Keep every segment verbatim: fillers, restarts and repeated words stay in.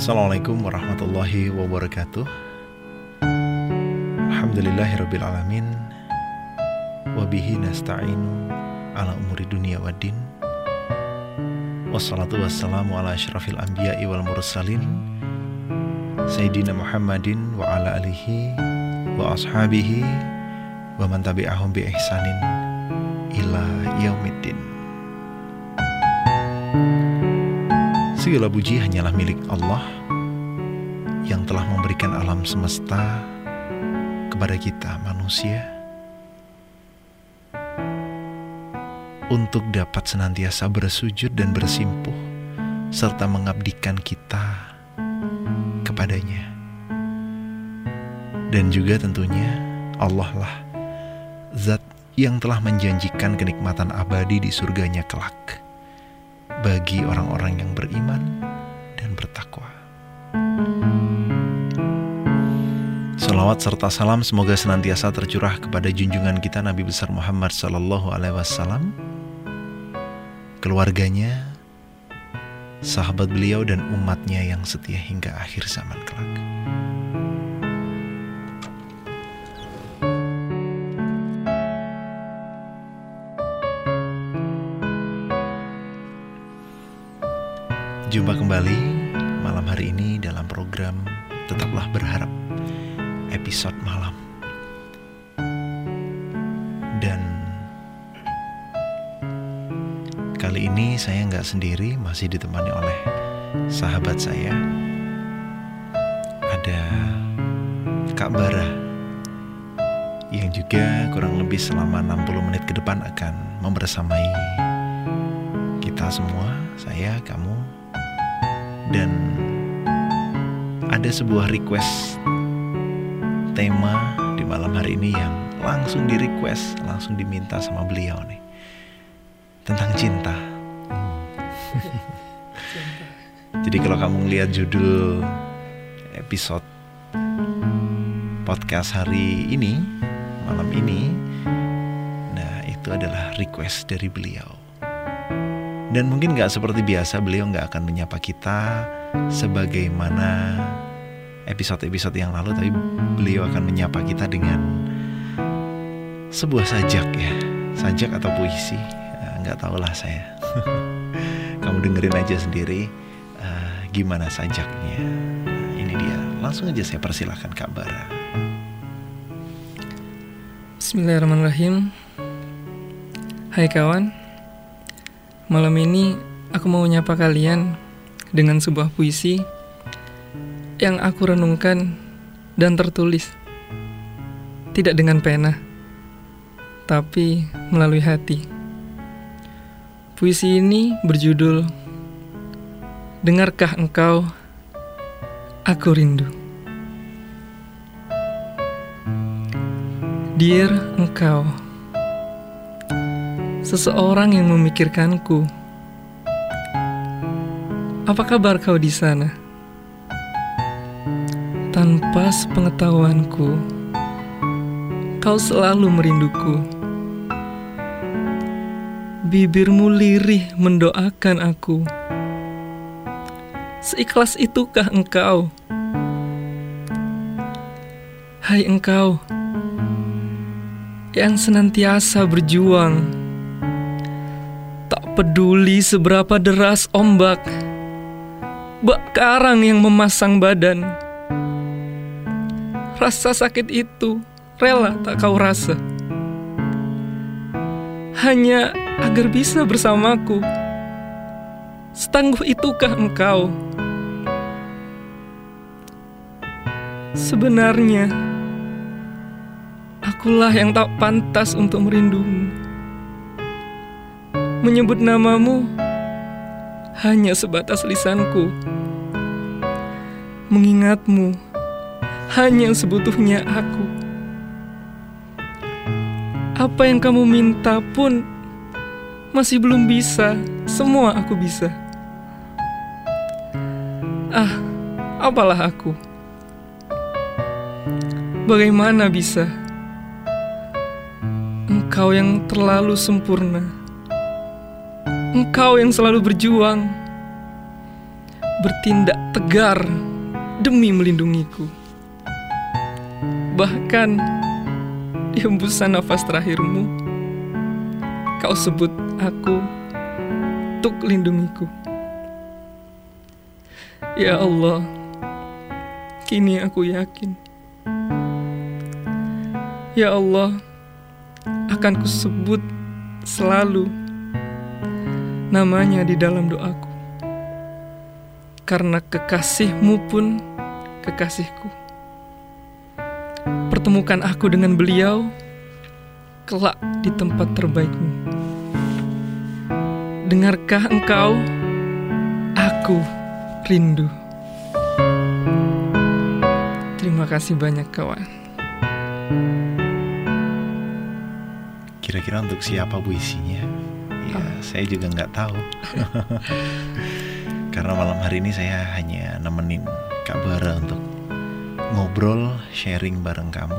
Assalamualaikum warahmatullahi wabarakatuh. Alhamdulillahirrabbilalamin. Wabihi nasta'inu ala umuri dunia waddin. Wassalatu wassalamu ala asyrafil anbiya'i wal mursalin Sayyidina Muhammadin wa ala alihi wa ashabihi wa man tabi'ahum bi ihsanin ila yaumiddin. Segala puji hanyalah milik Allah yang telah memberikan alam semesta kepada kita manusia untuk dapat senantiasa bersujud dan bersimpuh serta mengabdikan kita kepadanya. Dan juga tentunya Allah lah zat yang telah menjanjikan kenikmatan abadi di surganya kelak bagi orang-orang yang beriman dan bertakwa. Salawat serta salam semoga senantiasa tercurah kepada junjungan kita Nabi besar Muhammad sallallahu alaihi wasallam, keluarganya, sahabat beliau dan umatnya yang setia hingga akhir zaman kelak. Jumpa kembali malam hari ini dalam program Tetaplah Berharap episode malam. Dan kali ini saya nggak sendiri, masih ditemani oleh sahabat saya. Ada Kak Bara yang juga kurang lebih selama enam puluh menit ke depan akan membersamai kita semua, saya, kamu. Dan ada sebuah request tema di malam hari ini yang langsung di request, langsung diminta sama beliau nih, tentang cinta. Jadi kalau kamu ngeliat judul episode podcast hari ini, malam ini, nah itu adalah request dari beliau. Dan mungkin gak seperti biasa, beliau gak akan menyapa kita sebagaimana episode-episode yang lalu, tapi beliau akan menyapa kita dengan sebuah sajak ya, sajak atau puisi, nah, gak tahulah saya. Kamu dengerin aja sendiri uh, gimana sajaknya. Nah, ini dia, langsung aja saya persilahkan Kak Bara. Bismillahirrahmanirrahim. Hai kawan, malam ini aku mau menyapa kalian dengan sebuah puisi yang aku renungkan dan tertulis tidak dengan pena, tapi melalui hati. Puisi ini berjudul Dengarkah Engkau, Aku Rindu. Dear engkau, seseorang yang memikirkanku. Apa kabar kau di sana? Tanpa sepengetahuanku, kau selalu merinduku. Bibirmu lirih mendoakan aku. Seikhlas itukah engkau? Hai engkau, yang senantiasa berjuang, tak peduli seberapa deras ombak, bak karang yang memasang badan. Rasa sakit itu rela tak kau rasa, hanya agar bisa bersamaku. Setangguh itukah engkau? Sebenarnya akulah yang tak pantas untuk merindumu. Menyebut namamu hanya sebatas lisanku. Mengingatmu hanya sebutuhnya aku. Apa yang kamu minta pun masih belum bisa. Semua aku bisa. Ah, apalah aku? Bagaimana bisa? Engkau yang terlalu sempurna, engkau yang selalu berjuang, bertindak tegar demi melindungiku. Bahkan di hembusan nafas terakhirmu, kau sebut aku untuk lindungiku. Ya Allah, kini aku yakin, ya Allah, akan kusebut selalu namanya di dalam doaku. Karena kekasihmu pun kekasihku. Pertemukan aku dengan beliau kelak di tempat terbaikmu. Dengarkah engkau? Aku rindu. Terima kasih banyak kawan. Kira-kira untuk siapa puisinya? Ya, oh. Saya juga nggak tahu. Karena malam hari ini saya hanya nemenin Kak Bara untuk ngobrol, sharing bareng kamu.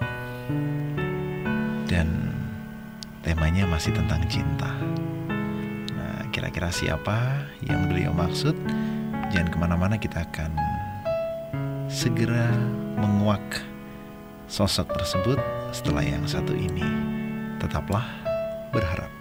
Dan temanya masih tentang cinta. Nah, kira-kira siapa yang beliau maksud? Jangan kemana-mana, kita akan segera menguak sosok tersebut setelah yang satu ini. Tetaplah berharap.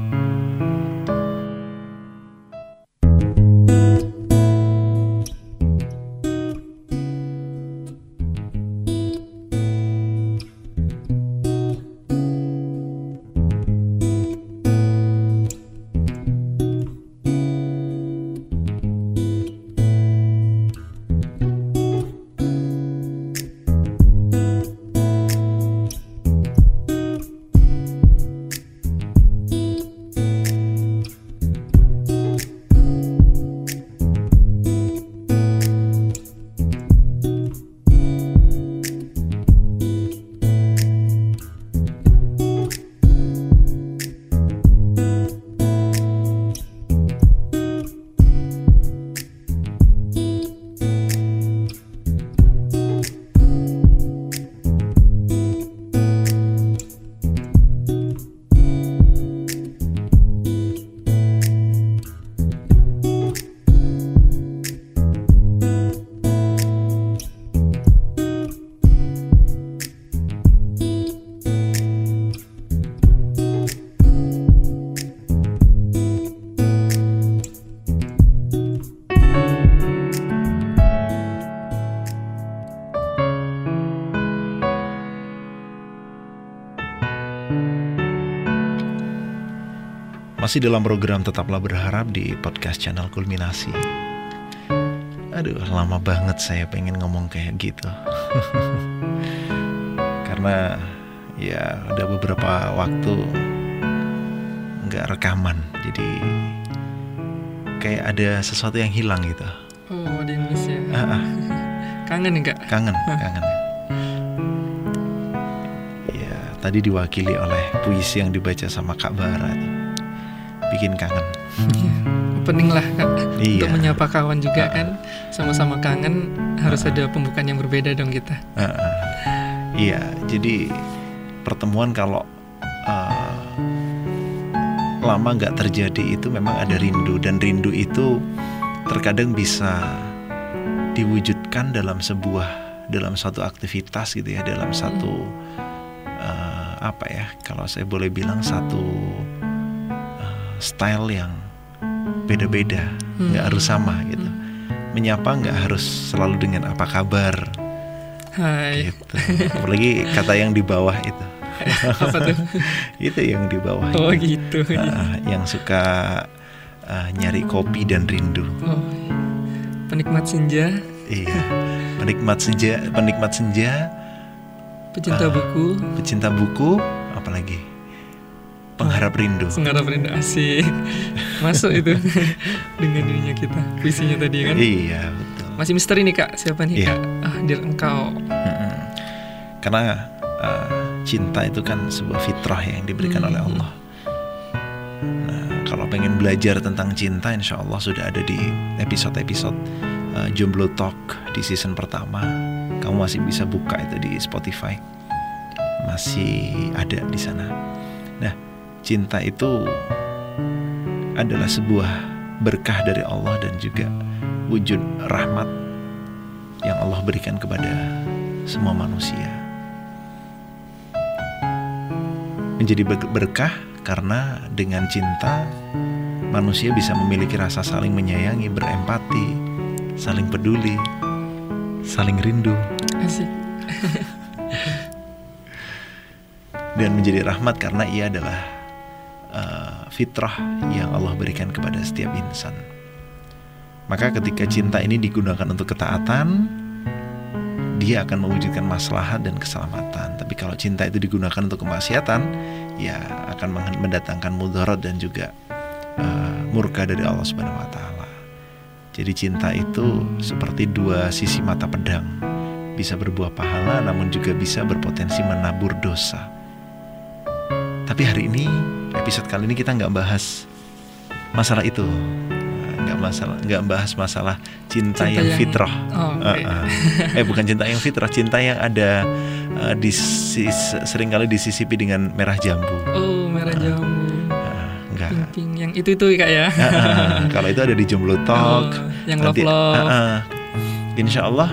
Masih dalam program Tetaplah Berharap di podcast channel Kulminasi. Aduh, lama banget saya pengen ngomong kayak gitu. Karena ya udah beberapa waktu nggak rekaman, jadi kayak ada sesuatu yang hilang gitu. Oh, di Indonesia. Ah, ah. Kangen enggak? Kangen, kangen. Ya, tadi diwakili oleh puisi yang dibaca sama Kak Bara. Bikin kangen. Opening lah Kak, iya. Untuk menyapa kawan juga uh, kan. Sama-sama kangen, harus uh, ada pembukaan yang berbeda dong kita. uh, uh. Iya, jadi pertemuan kalau uh, lama gak terjadi itu memang ada rindu. Dan rindu itu terkadang bisa diwujudkan dalam sebuah, dalam satu aktivitas gitu ya, dalam satu uh, apa ya, kalau saya boleh bilang satu style yang beda-beda, nggak hmm. harus sama gitu. Menyapa nggak harus selalu dengan apa kabar. Hai. Gitu. Apalagi kata yang di bawah itu. Apa tuh? Itu yang di bawah. Oh itu. gitu. Uh, yang suka uh, nyari kopi dan rindu. Oh, penikmat senja. Iya. Penikmat senja, penikmat senja. Pecinta uh, buku. Pecinta buku. Apalagi? Pengharap rindu. Pengharap rindu, asik. Masuk itu dengan dirinya kita. Puisinya tadi kan. Iya betul. Masih misteri nih Kak. Siapa nih iya. Kak? Ah, dir engkau. Mm-mm. Karena uh, cinta itu kan sebuah fitrah yang diberikan hmm. oleh Allah. Nah, kalau pengen belajar tentang cinta, insya Allah sudah ada di episode-episode uh, Jomblo Talk di season pertama. Kamu masih bisa buka itu di Spotify. Masih ada di sana. Nah, cinta itu adalah sebuah berkah dari Allah dan juga wujud rahmat yang Allah berikan kepada semua manusia. Menjadi berkah karena dengan cinta manusia bisa memiliki rasa saling menyayangi, berempati, saling peduli, saling rindu. Asik. Dan menjadi rahmat karena ia adalah uh, fitrah yang Allah berikan kepada setiap insan. Maka ketika cinta ini digunakan untuk ketaatan, dia akan mewujudkan maslahat dan keselamatan. Tapi kalau cinta itu digunakan untuk kemaksiatan, ya akan mendatangkan mudarat dan juga uh, murka dari Allah Subhanahu wa taala. Jadi cinta itu seperti dua sisi mata pedang, bisa berbuah pahala namun juga bisa berpotensi menabur dosa. Tapi hari ini, episode kali ini kita nggak bahas masalah itu, nggak masalah, nggak bahas masalah cinta, cinta yang, yang fitrah. Oh, okay. uh, uh. Eh bukan cinta yang fitrah, cinta yang ada uh, di seringkali disisipi dengan merah jambu. Oh, merah jambu. Uh, uh, enggak. Ping-ping yang itu itu kak ya. Uh, uh, kalau itu ada di Jomblo Talk. Oh, yang love love. Uh, uh, Insya Allah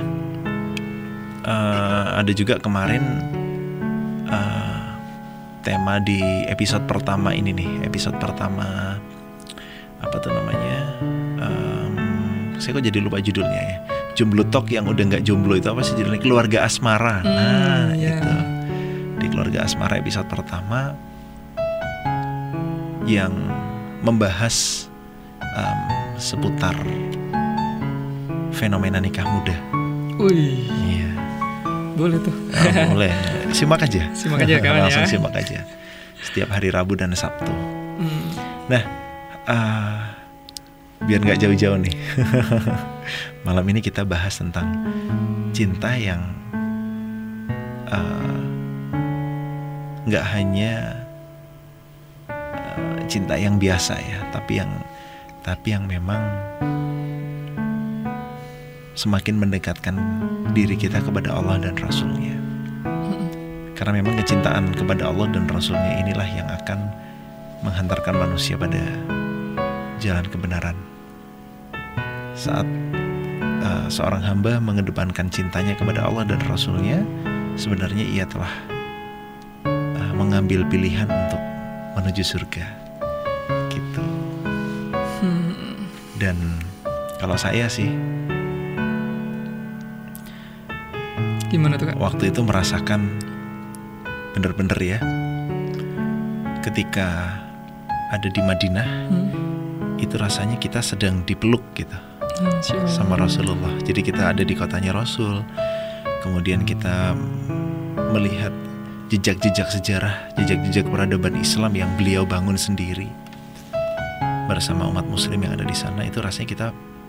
uh, ada juga kemarin. Uh, tema di episode pertama ini nih, episode pertama apa tuh namanya? Um, saya kok jadi lupa judulnya ya. Jomblo Talk yang udah nggak jomblo itu apa sih judulnya? Keluarga Asmara. Hmm, nah yeah. itu di Keluarga Asmara episode pertama yang membahas um, seputar fenomena nikah muda. Wih. Iya. Boleh tuh. Oh, boleh. Simak aja. Simak aja kawan. Langsung ya. simak aja. Setiap hari Rabu dan Sabtu. Hmm. Nah, uh, biar nggak jauh-jauh nih. Malam ini kita bahas tentang cinta yang nggak uh, hanya uh, cinta yang biasa ya, tapi yang tapi yang memang semakin mendekatkan diri kita kepada Allah dan Rasul-Nya. Karena memang kecintaan kepada Allah dan Rasul-Nya inilah yang akan menghantarkan manusia pada jalan kebenaran. Saat uh, seorang hamba mengedepankan cintanya kepada Allah dan Rasul-Nya, sebenarnya ia telah uh, mengambil pilihan untuk menuju surga. Gitu. Hmm. Dan kalau saya sih, gimana tuh kak? waktu itu merasakan bener-bener ya, ketika ada di Madinah, hmm. itu rasanya kita sedang dipeluk gitu hmm, sama Rasulullah. Jadi kita ada di kotanya Rasul, kemudian kita melihat jejak-jejak sejarah, jejak-jejak peradaban Islam yang beliau bangun sendiri bersama umat Muslim yang ada di sana. Itu rasanya kita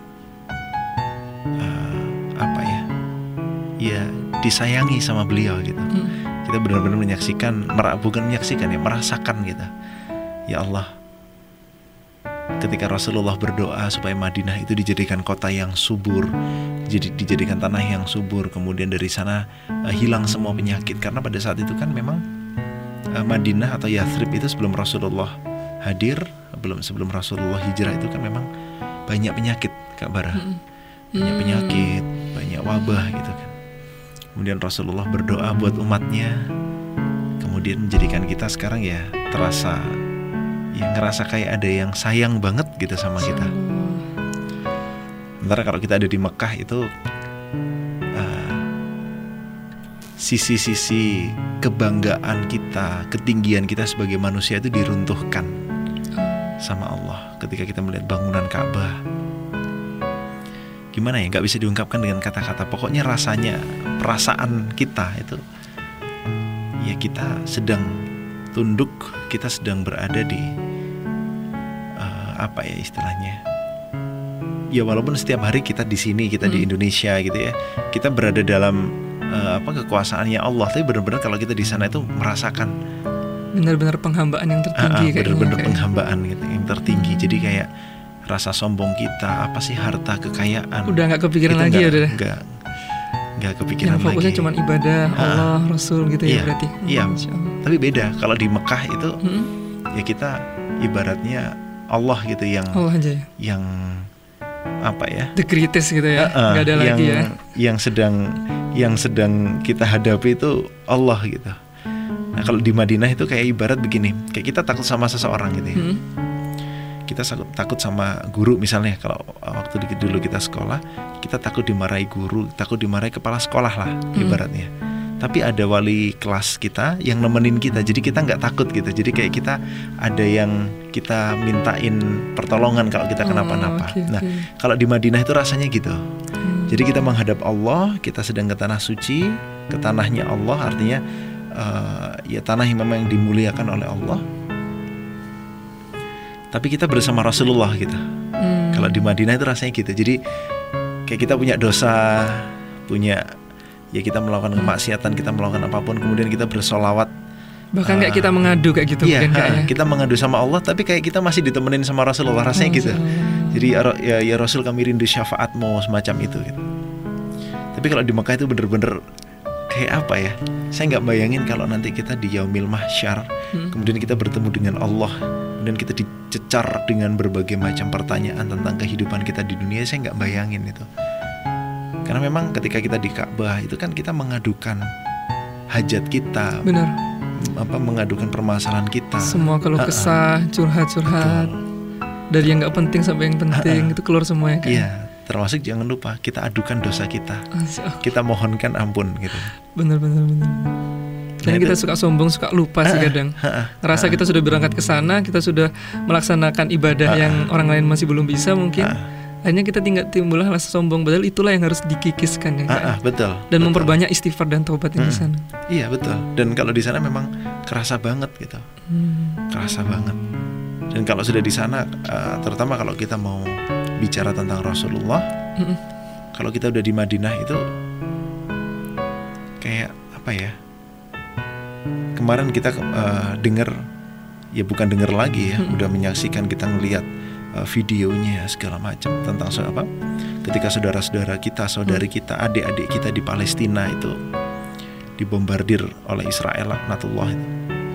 uh, apa ya? Ya disayangi sama beliau gitu. Hmm. Kita benar-benar menyaksikan, bukan menyaksikan ya, merasakan gitu. Ya Allah, ketika Rasulullah berdoa supaya Madinah itu dijadikan kota yang subur, jadi dijadikan tanah yang subur, kemudian dari sana uh, hilang semua penyakit. Karena pada saat itu kan memang uh, Madinah atau Yathrib itu sebelum Rasulullah hadir, belum sebelum Rasulullah hijrah itu kan memang banyak penyakit, Kak Bara. Hmm. Banyak penyakit, banyak wabah gitu kan. Kemudian Rasulullah berdoa buat umatnya, kemudian menjadikan kita sekarang ya terasa, ya ngerasa kayak ada yang sayang banget gitu sama kita. Sementara kalau kita ada di Mekah itu uh, sisi-sisi kebanggaan kita, ketinggian kita sebagai manusia itu diruntuhkan sama Allah ketika kita melihat bangunan Ka'bah. Gimana ya, gak bisa diungkapkan dengan kata-kata. Pokoknya rasanya, perasaan kita itu, ya kita sedang tunduk, kita sedang berada di uh, apa ya istilahnya, ya walaupun setiap hari kita di sini, kita hmm. di Indonesia gitu ya, kita berada dalam uh, apa kekuasaannya Allah, tapi benar-benar kalau kita di sana itu merasakan benar-benar penghambaan yang tertinggi, uh, uh, benar-benar kayak. penghambaan gitu, yang tertinggi. Jadi kayak rasa sombong kita, apa sih harta, kekayaan, udah nggak kepikiran lagi gak, ya udah. Nggak nggak kepikiran yang fokusnya lagi. Cuma ibadah Allah, uh, Rasul gitu iya, ya berarti. Iya. Hmm, tapi beda kalau di Mekah itu, hmm? ya kita ibaratnya Allah gitu yang Allah aja ya? yang apa ya? The greatest gitu ya. Uh, uh, Gak ada yang, lagi ya. Yang sedang yang sedang kita hadapi itu Allah gitu. Nah kalau di Madinah itu kayak ibarat begini, kayak kita takut sama seseorang gitu ya. Hmm. Kita takut sama guru misalnya, kalau waktu dulu kita sekolah, kita takut dimarahi guru, takut dimarahi kepala sekolah lah ibaratnya. Hmm. Tapi ada wali kelas kita yang nemenin kita, jadi kita nggak takut gitu. Jadi kayak kita ada yang kita mintain pertolongan kalau kita kenapa-napa. Oh, okay, nah okay. Kalau di Madinah itu rasanya gitu. Hmm. Jadi kita menghadap Allah, kita sedang ke tanah suci, ke tanahnya Allah, artinya uh, ya tanah yang memang dimuliakan oleh Allah. Tapi kita bersama Rasulullah gitu. Hmm. Kalau di Madinah itu rasanya gitu. Jadi kayak kita punya dosa, punya ya kita melakukan kemaksiatan, kita melakukan apapun, kemudian kita bersolawat. Bahkan uh, kayak kita mengadu kayak gitu. Iya, mungkin, ha, ya? kita mengadu sama Allah, tapi kayak kita masih ditemenin sama Rasulullah, rasanya oh, gitu. So. Jadi ya, ya Rasul kami rindu syafaatmu, semacam itu gitu. Tapi kalau di Mekah itu bener-bener kayak apa ya? Saya nggak bayangin kalau nanti kita di Yaumil Mahsyar, hmm. kemudian kita bertemu dengan Allah, kemudian kita dicecar dengan berbagai macam pertanyaan tentang kehidupan kita di dunia. Saya nggak bayangin itu. Karena memang ketika kita di Ka'bah itu kan kita mengadukan hajat kita. Benar. Apa mengadukan permasalahan kita. Semua kalau kesah, curhat-curhat. Dari yang nggak penting sampai yang penting, uh-uh. itu keluar semuanya kan. Iya, termasuk jangan lupa kita adukan dosa kita. Oh. Kita mohonkan ampun gitu. Benar benar benar. Dan nah, kita itu, suka sombong, suka lupa uh-uh. sih kadang. Uh-uh. Ngerasa uh-uh. kita sudah berangkat ke sana, kita sudah melaksanakan ibadah uh-uh. yang orang lain masih belum bisa mungkin. Uh-uh. Hanya kita tinggal timbullah rasa sombong, padahal itulah yang harus dikikiskan ya kan? Ah, ah, betul. Dan betul. memperbanyak istighfar dan taubat hmm. di sana. Iya betul. Dan kalau di sana memang kerasa banget gitu, hmm. kerasa banget. Dan kalau sudah di sana, uh, terutama kalau kita mau bicara tentang Rasulullah, hmm. kalau kita udah di Madinah itu kayak apa ya? Kemarin kita uh, dengar, ya bukan dengar lagi ya, hmm. udah menyaksikan, kita ngelihat videonya segala macam tentang apa ketika saudara-saudara kita, saudari kita, adik-adik kita di Palestina itu dibombardir oleh Israel laknatullah itu.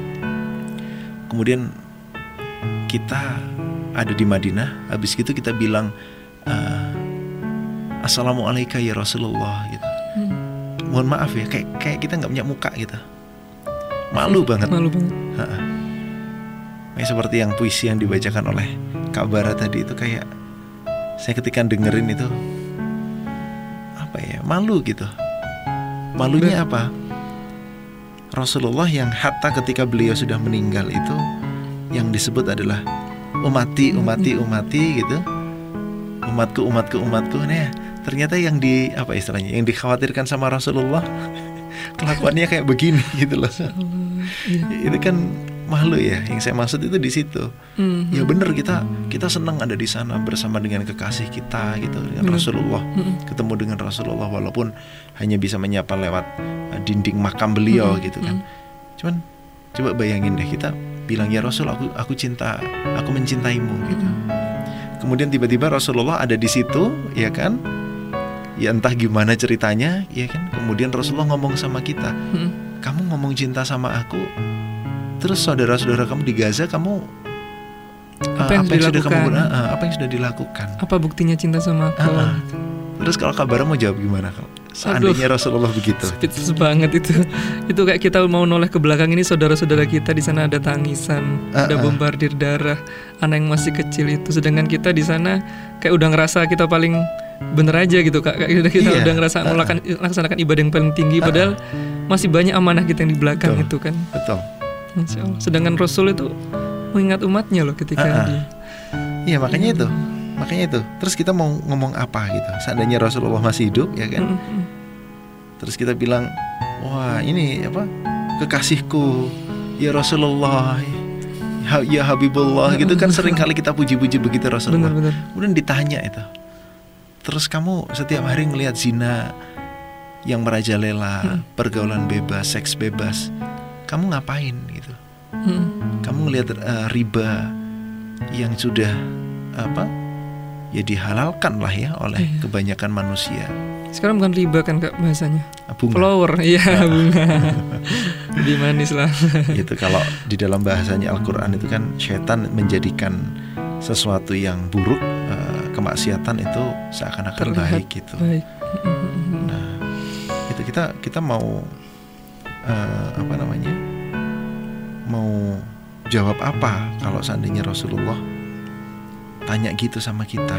Kemudian kita ada di Madinah, habis itu kita bilang uh, Assalamualaikum ya Rasulullah gitu. Hmm. Mohon maaf ya, kayak kayak kita nggak punya muka gitu, malu banget. Malu banget. Ha-ha. Seperti yang puisi yang dibacakan oleh Kak Bara tadi itu, kayak saya ketika dengerin itu apa ya, malu gitu. Malunya apa? Rasulullah yang hatta ketika beliau sudah meninggal itu yang disebut adalah umati, umati, umati gitu. Umatku, umatku, umatku. Nah, ternyata yang di apa istilahnya, yang dikhawatirkan sama Rasulullah kelakuannya kayak begini gitu loh. Itu kan malu ya, yang saya maksud itu di situ. Mm-hmm. Ya benar, kita kita senang ada di sana bersama dengan kekasih kita gitu, dengan mm-hmm. Rasulullah, mm-hmm. ketemu dengan Rasulullah walaupun hanya bisa menyapa lewat uh, dinding makam beliau mm-hmm. gitu kan. Cuman coba bayangin deh, kita bilang ya Rasul, aku aku cinta, aku mencintaimu gitu. Mm-hmm. Kemudian tiba-tiba Rasulullah ada di situ, ya kan? Ya entah gimana ceritanya, ya kan? Kemudian Rasulullah ngomong sama kita, mm-hmm. kamu ngomong cinta sama aku, terus saudara-saudara kamu di Gaza, kamu apa yang, uh, apa yang sudah kamu uh, apa yang sudah dilakukan? Apa buktinya cinta sama aku? Uh, uh. Terus kalau kabar mau jawab gimana kalau seandainya Aduh, Rasulullah begitu? Speechless banget itu. Itu kayak kita mau noleh ke belakang, ini saudara-saudara kita di sana ada tangisan, uh, ada uh. bombardir darah, anak yang masih kecil itu. Sedangkan kita di sana kayak udah ngerasa kita paling bener aja gitu kak. Kayak kita iya. udah ngerasa uh, uh. melaksanakan ibadah yang paling tinggi, padahal uh, uh. masih banyak amanah kita yang di belakang. Betul. Itu kan. Betul. Masya Allah. Sedangkan Rasul itu mengingat umatnya loh ketika uh-uh. dia. Iya makanya itu, makanya itu. Terus kita mau ngomong apa gitu? Seandainya Rasulullah masih hidup, ya kan? Mm-hmm. Terus kita bilang, wah ini apa? Kekasihku, ya Rasulullah, ya Habibullah, gitu kan sering kali kita puji-puji begitu Rasulullah. Benar-benar. Kemudian ditanya itu, terus kamu setiap hari ngelihat zina yang merajalela, hmm. pergaulan bebas, seks bebas, kamu ngapain gitu? Hmm. Kamu ngelihat uh, riba yang sudah apa? Ya dihalalkan lah ya oleh iya. kebanyakan manusia. Sekarang bukan riba kan kak bahasanya? Bunga. Flower, iya bunga. Lebih manis lah. Itu kalau di dalam bahasanya Al-Quran itu kan syaitan menjadikan sesuatu yang buruk, uh, kemaksiatan itu seakan-akan terlihat baik gitu. Baik. Nah, itu kita kita mau uh, apa namanya? Mau jawab apa kalau seandainya Rasulullah tanya gitu sama kita?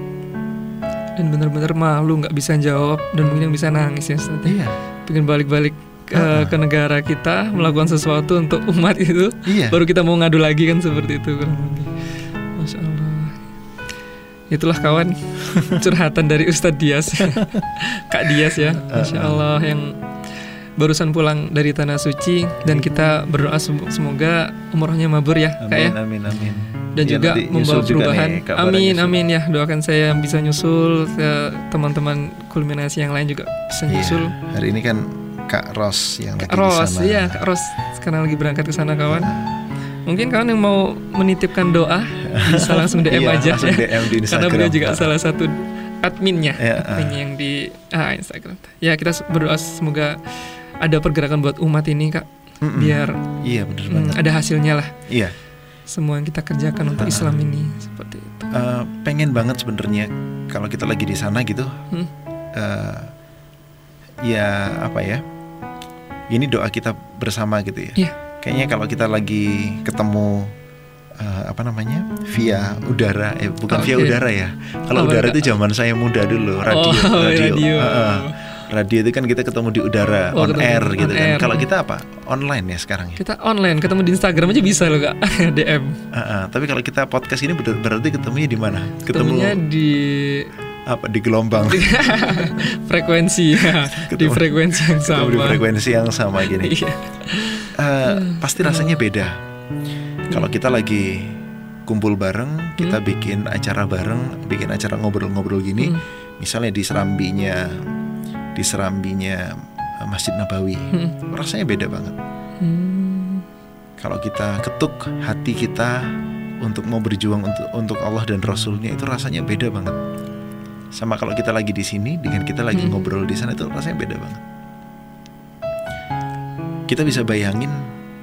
Dan benar-benar malu nggak bisa jawab dan mungkin bisa nangis ya Ustaz. Iya. Pengen balik-balik ke, uh-uh. ke negara kita melakukan sesuatu untuk umat itu. Iya. Baru kita mau ngadu lagi kan seperti itu kurang lebih. Masya Allah. Itulah kawan curhatan dari Ustadz Dias, Kak Dias ya, Masya Allah yang barusan pulang dari Tanah Suci. Dan kita berdoa semoga umrohnya mabur ya Kak ya. Amin amin. Dan ya, juga membawa perubahan. Nih, amin amin ya, doakan saya bisa nyusul ke teman-teman kulminasi yang lain juga bisa nyusul. Iya, hari ini kan Kak Ros yang Kak lagi Ros, di sana. Iya Kak Ros sekarang lagi berangkat ke sana kawan. Mungkin kawan yang mau menitipkan doa bisa langsung D M iya, aja langsung ya. D M di Instagram. Karena beliau juga salah satu adminnya, ya, adminnya yang di ah, Instagram. Ya kita berdoa semoga ada pergerakan buat umat ini Kak. Mm-mm. Biar iya benar mm, banget. ada hasilnya lah. Iya. Semua yang kita kerjakan untuk uh, Islam ini seperti itu. Uh, pengen banget sebenarnya kalau kita lagi di sana gitu. Hmm? Uh, ya apa ya? Ini doa kita bersama gitu ya. Yeah. Kayaknya kalau kita lagi ketemu uh, apa namanya via udara, eh bukan okay. via udara ya. Kalau oh, udara itu zaman saya muda dulu, radio, oh, radio. radio. Uh, uh. Radio itu kan kita ketemu di udara, oh, on air on gitu air. Kan. Kalau kita apa? Online ya sekarang ya. Kita online, ketemu di Instagram aja bisa loh Kak, D M. Uh, uh. Tapi kalau kita podcast ini berarti ketemunya di mana? Ketemunya di apa? Di gelombang. Frekuensi ya. Di frekuensi yang sama. Di frekuensi yang sama gini. Iya. Uh, pasti rasanya beda. Kalau kita lagi kumpul bareng, kita hmm. bikin acara bareng, bikin acara ngobrol-ngobrol gini, hmm. misalnya di serambinya di serambinya Masjid Nabawi, hmm. rasanya beda banget. Hmm. Kalau kita ketuk hati kita untuk mau berjuang untuk untuk Allah dan Rasulnya, itu rasanya beda banget. Sama kalau kita lagi di sini dengan kita lagi hmm. ngobrol di sana, itu rasanya beda banget. Kita bisa bayangin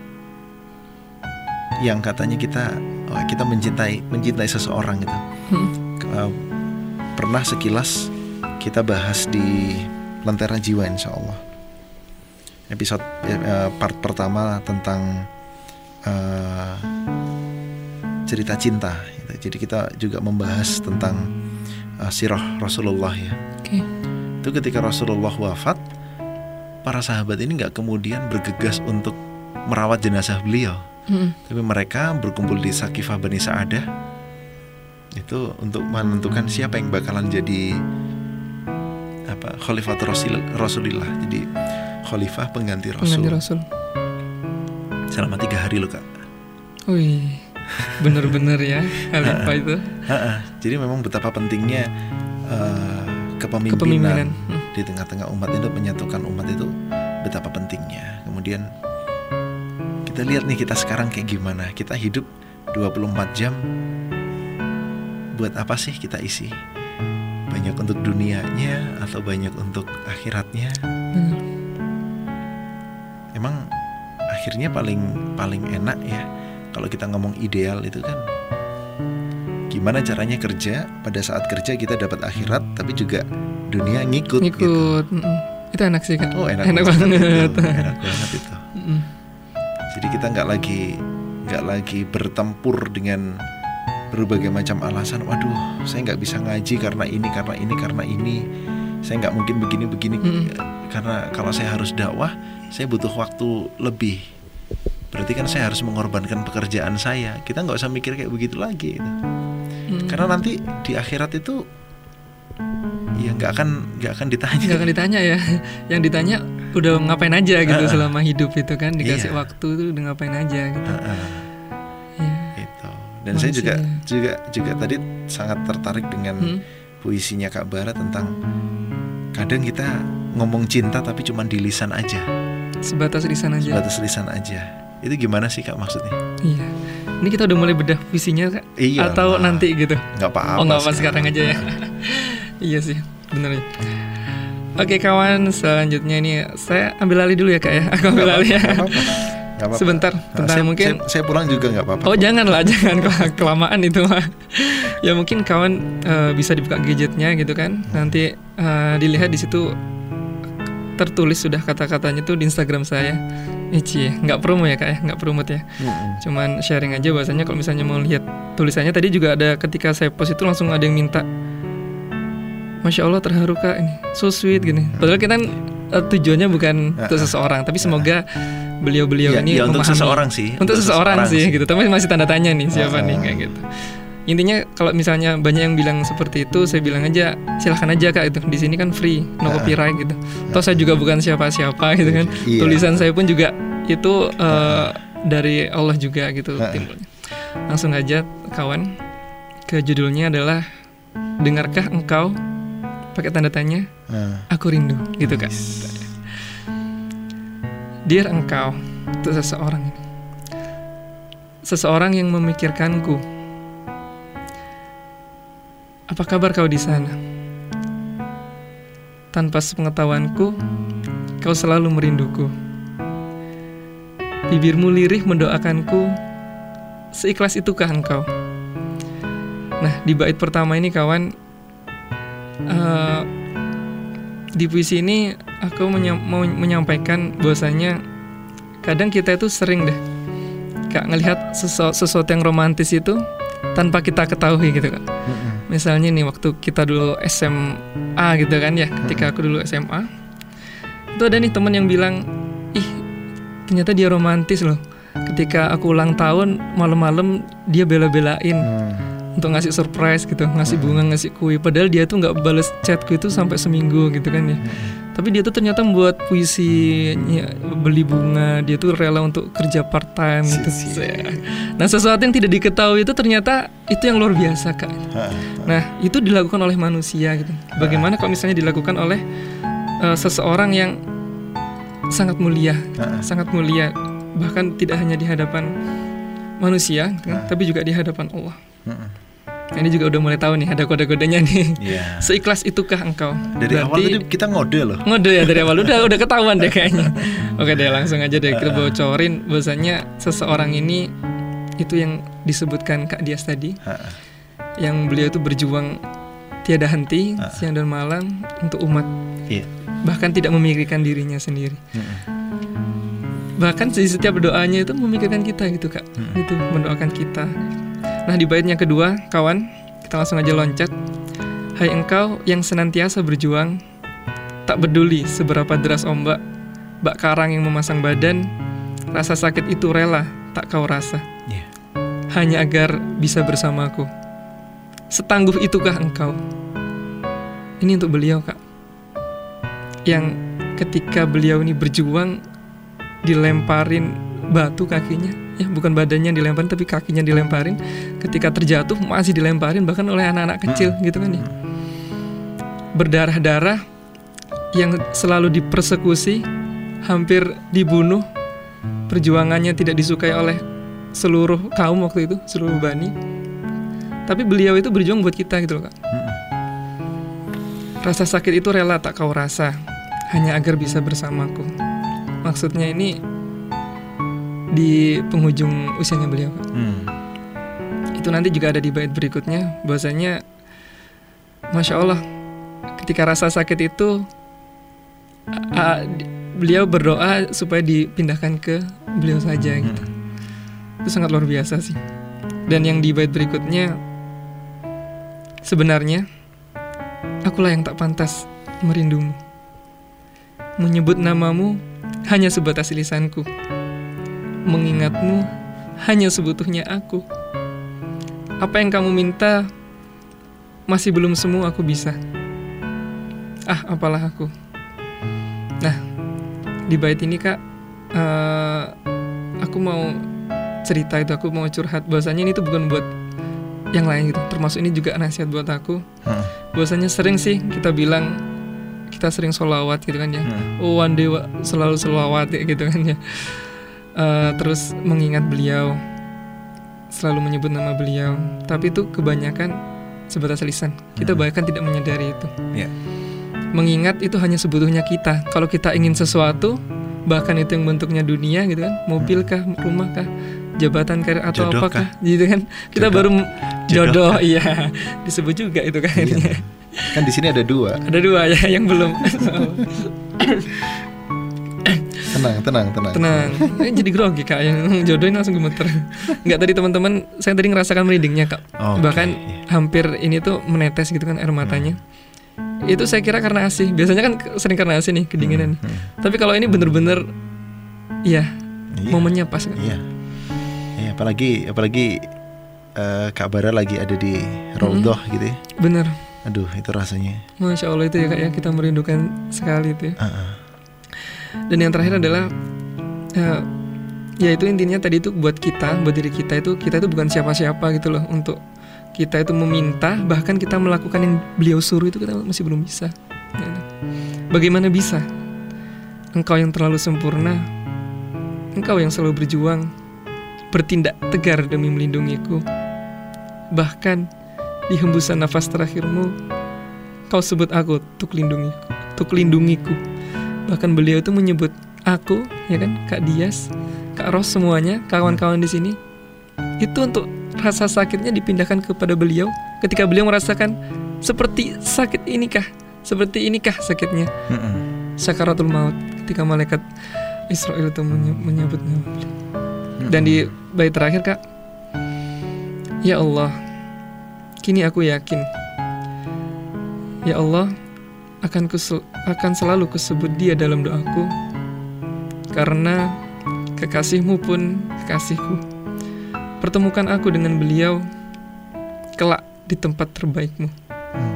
yang katanya kita oh, kita mencintai mencintai seseorang gitu. Hmm. Uh, pernah sekilas kita bahas di Lentera Jiwa insya Allah. Episode uh, part pertama tentang uh, cerita cinta. Gitu. Jadi kita juga membahas tentang uh, sirah Rasulullah ya. Okay. Itu ketika Rasulullah wafat, para sahabat ini nggak kemudian bergegas untuk merawat jenazah beliau, hmm. tapi mereka berkumpul di Sakifah Bani Sa'adah itu untuk menentukan siapa yang bakalan jadi apa Khalifatul Rasul, Rasulillah, jadi Khalifah pengganti Rasul. Pengganti Rasul. Selama tiga hari loh Kak. Wih, bener-bener ya Khalifah itu. Jadi memang betapa pentingnya uh, kepemimpinan, kepemimpinan. Hmm. di tengah-tengah umat itu, menyatukan umat itu betapa pentingnya. Kemudian kita lihat nih kita sekarang kayak gimana. Kita hidup dua puluh empat jam. Buat apa sih kita isi? Banyak untuk dunianya atau banyak untuk akhiratnya? Hmm. Emang akhirnya paling paling enak ya kalau kita ngomong ideal itu kan gimana caranya kerja, pada saat kerja kita dapat akhirat tapi juga dunia ngikut, ngikut. Gitu. Mm-mm. Itu enak sih Kak. Oh enak, enak banget. banget. Itu. Enak banget itu. Mm-mm. Jadi kita nggak lagi nggak lagi bertempur dengan berbagai macam alasan. Waduh, saya nggak bisa ngaji karena ini, karena ini, karena ini. Saya nggak mungkin begini-begini mm. karena kalau saya harus dakwah, saya butuh waktu lebih. Berarti kan saya harus mengorbankan pekerjaan saya. Kita nggak usah mikir kayak begitu lagi. Gitu. Mm. Karena nanti di akhirat itu ya nggak akan nggak akan ditanya. Nggak akan ditanya ya. Yang ditanya udah ngapain aja gitu uh-uh. selama hidup itu kan, dikasih iya. waktu tuh udah ngapain aja gitu. Uh-uh. Ya. Itu. Dan Masih saya juga ya. juga juga tadi sangat tertarik dengan hmm? puisinya Kak Bara tentang kadang kita ngomong cinta tapi cuma di lisan aja. Sebatas lisan aja. Sebatas lisan aja. Itu gimana sih Kak maksudnya? Iya. Ini kita udah mulai bedah puisinya Kak? Iya. Atau nah. nanti gitu? Gak apa-apa. Oh gak apa sekarang aja ya. Iya sih, bener ya. Oke kawan, selanjutnya ini saya ambil alih dulu ya Kak ya. Aku ambil alih ya. Gak apa-apa. Sebentar, tentang saya, mungkin saya, saya pulang juga nggak apa-apa. Oh janganlah, jangan kelamaan itu mah. Ya mungkin kawan uh, bisa dibuka gadgetnya gitu kan. Nanti uh, dilihat di situ tertulis sudah kata-katanya tuh di Instagram saya. Ici, nggak promo ya kak ya, nggak promote ya. Mm-hmm. Cuman sharing aja bahasanya kalau misalnya mau lihat tulisannya tadi juga ada ketika saya post itu langsung ada yang minta. Masya Allah terharu kak ini, so sweet gini. Padahal kita kan uh, tujuannya bukan uh, untuk seseorang, tapi semoga beliau-beliau ya, ini ya, untuk memahami. seseorang sih. Untuk, untuk seseorang, seseorang sih, sih gitu. Tapi masih tanda tanya nih siapa uh, nih kayak gitu. Intinya kalau misalnya banyak yang bilang seperti itu, saya bilang aja silahkan aja kak itu. Di sini kan free, no copyright gitu. Toh saya juga bukan siapa-siapa gitu kan. Iya. Tulisan saya pun juga itu uh, dari Allah juga gitu timbulnya. Langsung aja kawan, ke judulnya adalah dengarkah engkau, pakai tanda tanya, aku rindu gitu kak. Dear engkau, untuk seseorang ini, seseorang yang memikirkanku. Apa kabar kau di sana? Tanpa sepengetahuanku, kau selalu merinduku. Bibirmu lirih mendoakanku, seikhlas itukah engkau? Nah, di bait pertama ini kawan, uh, di puisi ini aku menyam- mau menyampaikan bahwasanya kadang kita itu sering deh kak ngelihat sesu- sesuatu yang romantis itu tanpa kita ketahui gitu kak. Mm-hmm. Misalnya nih waktu kita dulu S M A gitu kan ya, ketika aku dulu S M A itu ada nih teman yang bilang, ih ternyata dia romantis loh. Ketika aku ulang tahun malam-malam dia bela-belain hmm. untuk ngasih surprise gitu, ngasih bunga, ngasih kue. Padahal dia tuh nggak balas chatku itu sampai seminggu gitu kan ya. Hmm. Tapi dia tuh ternyata membuat puisi, ya, beli bunga. Dia tuh rela untuk kerja part time gitu. Nah sesuatu yang tidak diketahui itu ternyata itu yang luar biasa kak. Nah itu dilakukan oleh manusia gitu. Bagaimana kalau misalnya dilakukan oleh uh, seseorang yang sangat mulia, sangat mulia. Bahkan tidak hanya di hadapan manusia kan, tapi juga di hadapan Allah. Nah, ini juga udah mulai tahu nih ada kode-kodenya nih. Yeah. Seikhlas itukah engkau? Dari Berarti, awal tadi kita ngode loh. Ngode ya dari awal udah udah ketahuan deh kayaknya. Oke deh langsung aja deh kita bocorin bahwasanya seseorang ini itu yang disebutkan Kak Dias tadi. Yang beliau itu berjuang tiada henti siang dan malam untuk umat. Yeah. Bahkan tidak memikirkan dirinya sendiri. Bahkan di setiap doanya itu memikirkan kita gitu kak, hmm. itu mendoakan kita. Nah di baitnya kedua kawan, kita langsung aja loncat. Hai engkau yang senantiasa berjuang, tak peduli seberapa deras ombak, bak karang yang memasang badan, rasa sakit itu rela tak kau rasa. Yeah. Hanya agar bisa bersamaku. Setangguh itukah engkau? Ini untuk beliau kak, yang ketika beliau ini berjuang dilemparin batu kakinya, ya bukan badannya dilemparin tapi kakinya dilemparin, ketika terjatuh masih dilemparin bahkan oleh anak-anak kecil hmm. gitu kan ya, berdarah-darah, yang selalu dipersekusi, hampir dibunuh, perjuangannya tidak disukai oleh seluruh kaum waktu itu, seluruh bani, tapi beliau itu berjuang buat kita gitu loh kak. hmm. Rasa sakit itu rela tak kau rasa, hanya agar bisa bersamaku. Maksudnya ini di penghujung usianya beliau Pak. Hmm. Itu nanti juga ada di bait berikutnya bahwasanya Masya Allah ketika rasa sakit itu a, a, beliau berdoa supaya dipindahkan ke beliau saja gitu. Hmm. Itu sangat luar biasa sih. Dan yang di bait berikutnya, sebenarnya akulah yang tak pantas merindumu, menyebut namamu hanya sebatas lisanku, mengingatmu hanya sebutuhnya aku. Apa yang kamu minta masih belum semua aku bisa. Ah, apalah aku. Nah, di bait ini kak, uh, aku mau cerita itu, aku mau curhat bahwasanya ini tuh bukan buat yang lain gitu. Termasuk ini juga nasihat buat aku. Hmm. Bahwasanya sering sih kita bilang, kita sering sholawat gitu kan ya, hmm. oh one day selalu sholawat ya, gitu kan ya, uh, terus mengingat beliau, selalu menyebut nama beliau, tapi itu kebanyakan sebatas lisan. Kita hmm. bahkan tidak menyadari itu. Yeah. Mengingat itu hanya sebutuhnya kita. Kalau kita ingin sesuatu, bahkan itu yang bentuknya dunia gitu kan, mobil kah, rumah kah, jabatan karir atau Jodoh apakah kah? gitu kan, kita Jodoh. baru jodoh, Jodoh. iya disebut juga itu kan. Iya. Kan di sini ada dua. Ada dua ya yang belum. Tenang, tenang, tenang. Tenang, ini jadi grogi kak, yang jodoh ini langsung gemeter. Enggak, tadi teman-teman saya tadi ngerasakan merindingnya kak. Oke, Bahkan iya. hampir ini tuh menetes gitu kan air matanya. Itu saya kira karena A S I. Biasanya kan sering karena A S I nih, kedinginan. Hmm, hmm. Tapi kalau ini bener-bener ya Iya. momennya pas kan. Iya. Iya, apalagi apalagi eh, Kak Bara lagi ada di Raudhah gitu ya. Bener. Aduh, itu rasanya. Masya Allah itu ya kak ya, kita merindukan sekali itu ya. Uh-uh. Dan yang terakhir adalah uh, ya itu intinya tadi itu buat kita, buat diri kita itu, kita itu bukan siapa-siapa gitu loh. Untuk kita itu meminta, bahkan kita melakukan yang beliau suruh itu kita masih belum bisa. Bagaimana bisa? Engkau yang terlalu sempurna, engkau yang selalu berjuang, bertindak tegar demi melindungiku. Bahkan di hembusan nafas terakhirmu, kau sebut aku untuk lindungiku, untuk lindungiku. Bahkan beliau itu menyebut aku, ya kan, Kak Dias, Kak Ros, semuanya, kawan-kawan di sini, itu untuk rasa sakitnya dipindahkan kepada beliau. Ketika beliau merasakan seperti sakit inikah, seperti inikah sakitnya, Mm-mm. sakaratul maut, ketika malaikat Israel itu menye- menyebut nyawa beliau. Dan di bait terakhir kak, ya Allah, kini aku yakin, ya Allah, akan kusel, akan selalu kusebut dia dalam doaku, karena kekasihmu pun kekasihku. Pertemukan aku dengan beliau kelak di tempat terbaikmu. Hmm.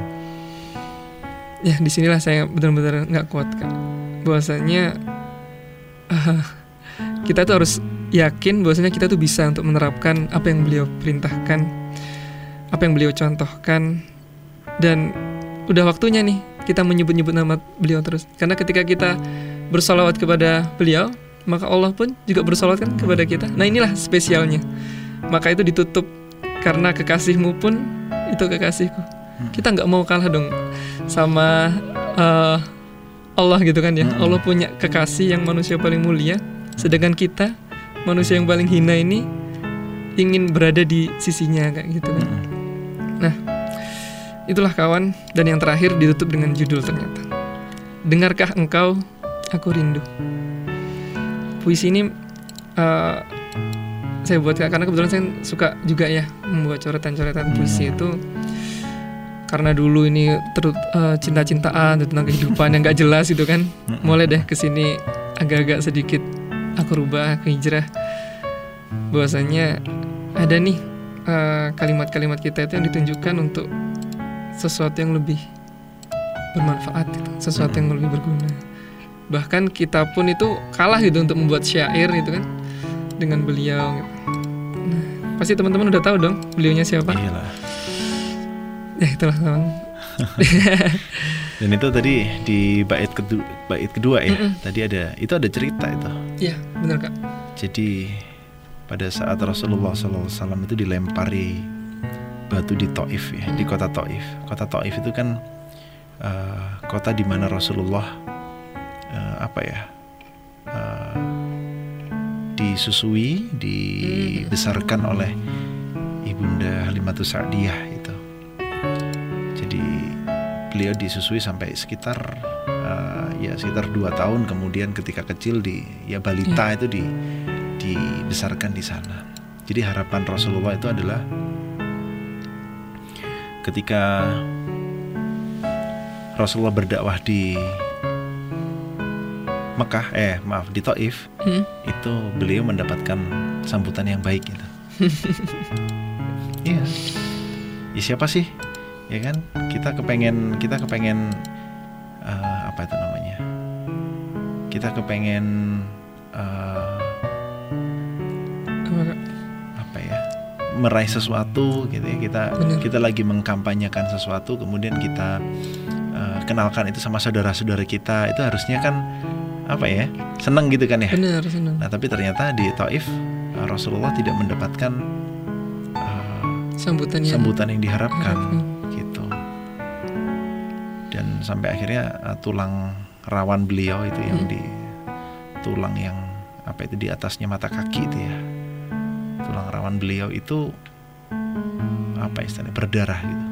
Ya disinilah saya benar-benar nggak kuat kak, bahwasanya uh, kita tuh harus yakin bahwasanya kita tuh bisa untuk menerapkan apa yang beliau perintahkan, apa yang beliau contohkan, dan udah waktunya nih kita menyebut-nyebut nama beliau terus. Karena ketika kita bersolawat kepada beliau, maka Allah pun juga bersolawat kan kepada kita. Nah inilah spesialnya. Maka itu ditutup, karena kekasihmu pun itu kekasihku. Kita nggak mau kalah dong sama uh, Allah gitu kan ya. Allah punya kekasih yang manusia paling mulia, sedangkan kita manusia yang paling hina ini ingin berada di sisinya kayak gitu kan. Nah itulah kawan. Dan yang terakhir ditutup dengan judul ternyata, dengarkah engkau, aku rindu. Puisi ini uh, saya buat karena kebetulan saya suka juga ya membuat coretan-coretan puisi itu. Karena dulu ini terus uh, cinta-cintaan tentang kehidupan yang gak jelas gitu kan. Mulai deh kesini agak-agak sedikit aku rubah, aku hijrah, bahwasanya ada nih uh, kalimat-kalimat kita itu yang ditunjukkan untuk sesuatu yang lebih bermanfaat gitu, sesuatu yang lebih berguna. Bahkan kita pun itu kalah gitu untuk membuat syair gitu kan dengan beliau gitu. Nah, pasti teman-teman udah tahu dong beliaunya siapa. Iyalah. Ya itulah kawan. Dan itu tadi di bait kedua, bait kedua ya. Mm-mm. Tadi ada, itu ada cerita itu. Iya benar kak. Jadi pada saat Rasulullah shallallahu alaihi wasallam itu dilempari batu di Taif ya, di kota Taif. Kota Taif itu kan uh, kota di mana Rasulullah uh, apa ya uh, disusui, dibesarkan oleh ibunda Halimatus Sa'diyah itu. Jadi beliau disusui sampai sekitar uh, ya sekitar dua tahun. Kemudian ketika kecil di ya balita Hmm. itu di dibesarkan di sana. Jadi harapan Rasulullah itu adalah ketika Rasulullah berdakwah di Mekah, eh maaf di Taif, Hmm. itu beliau mendapatkan sambutan yang baik gitu. Iya. Ya siapa sih? Ya kan? Kita kepengen, kita kepengen uh, apa itu namanya? Kita kepengen uh, Apa kak? apa ya? Meraih sesuatu gitu ya. Kita Bener. kita lagi mengkampanyekan sesuatu, kemudian kita uh, kenalkan itu sama saudara-saudara kita. Itu harusnya kan apa ya? Seneng gitu kan ya? Benar senang. Nah, tapi ternyata di Taif uh, Rasulullah tidak mendapatkan uh, Sambutan yang sambutan yang diharapkan harapkan. gitu. Dan sampai akhirnya uh, tulang rawan beliau itu yang Hmm. di tulang yang apa itu di atasnya mata kaki itu ya, tulang rawan beliau itu apa istilahnya berdarah gitu.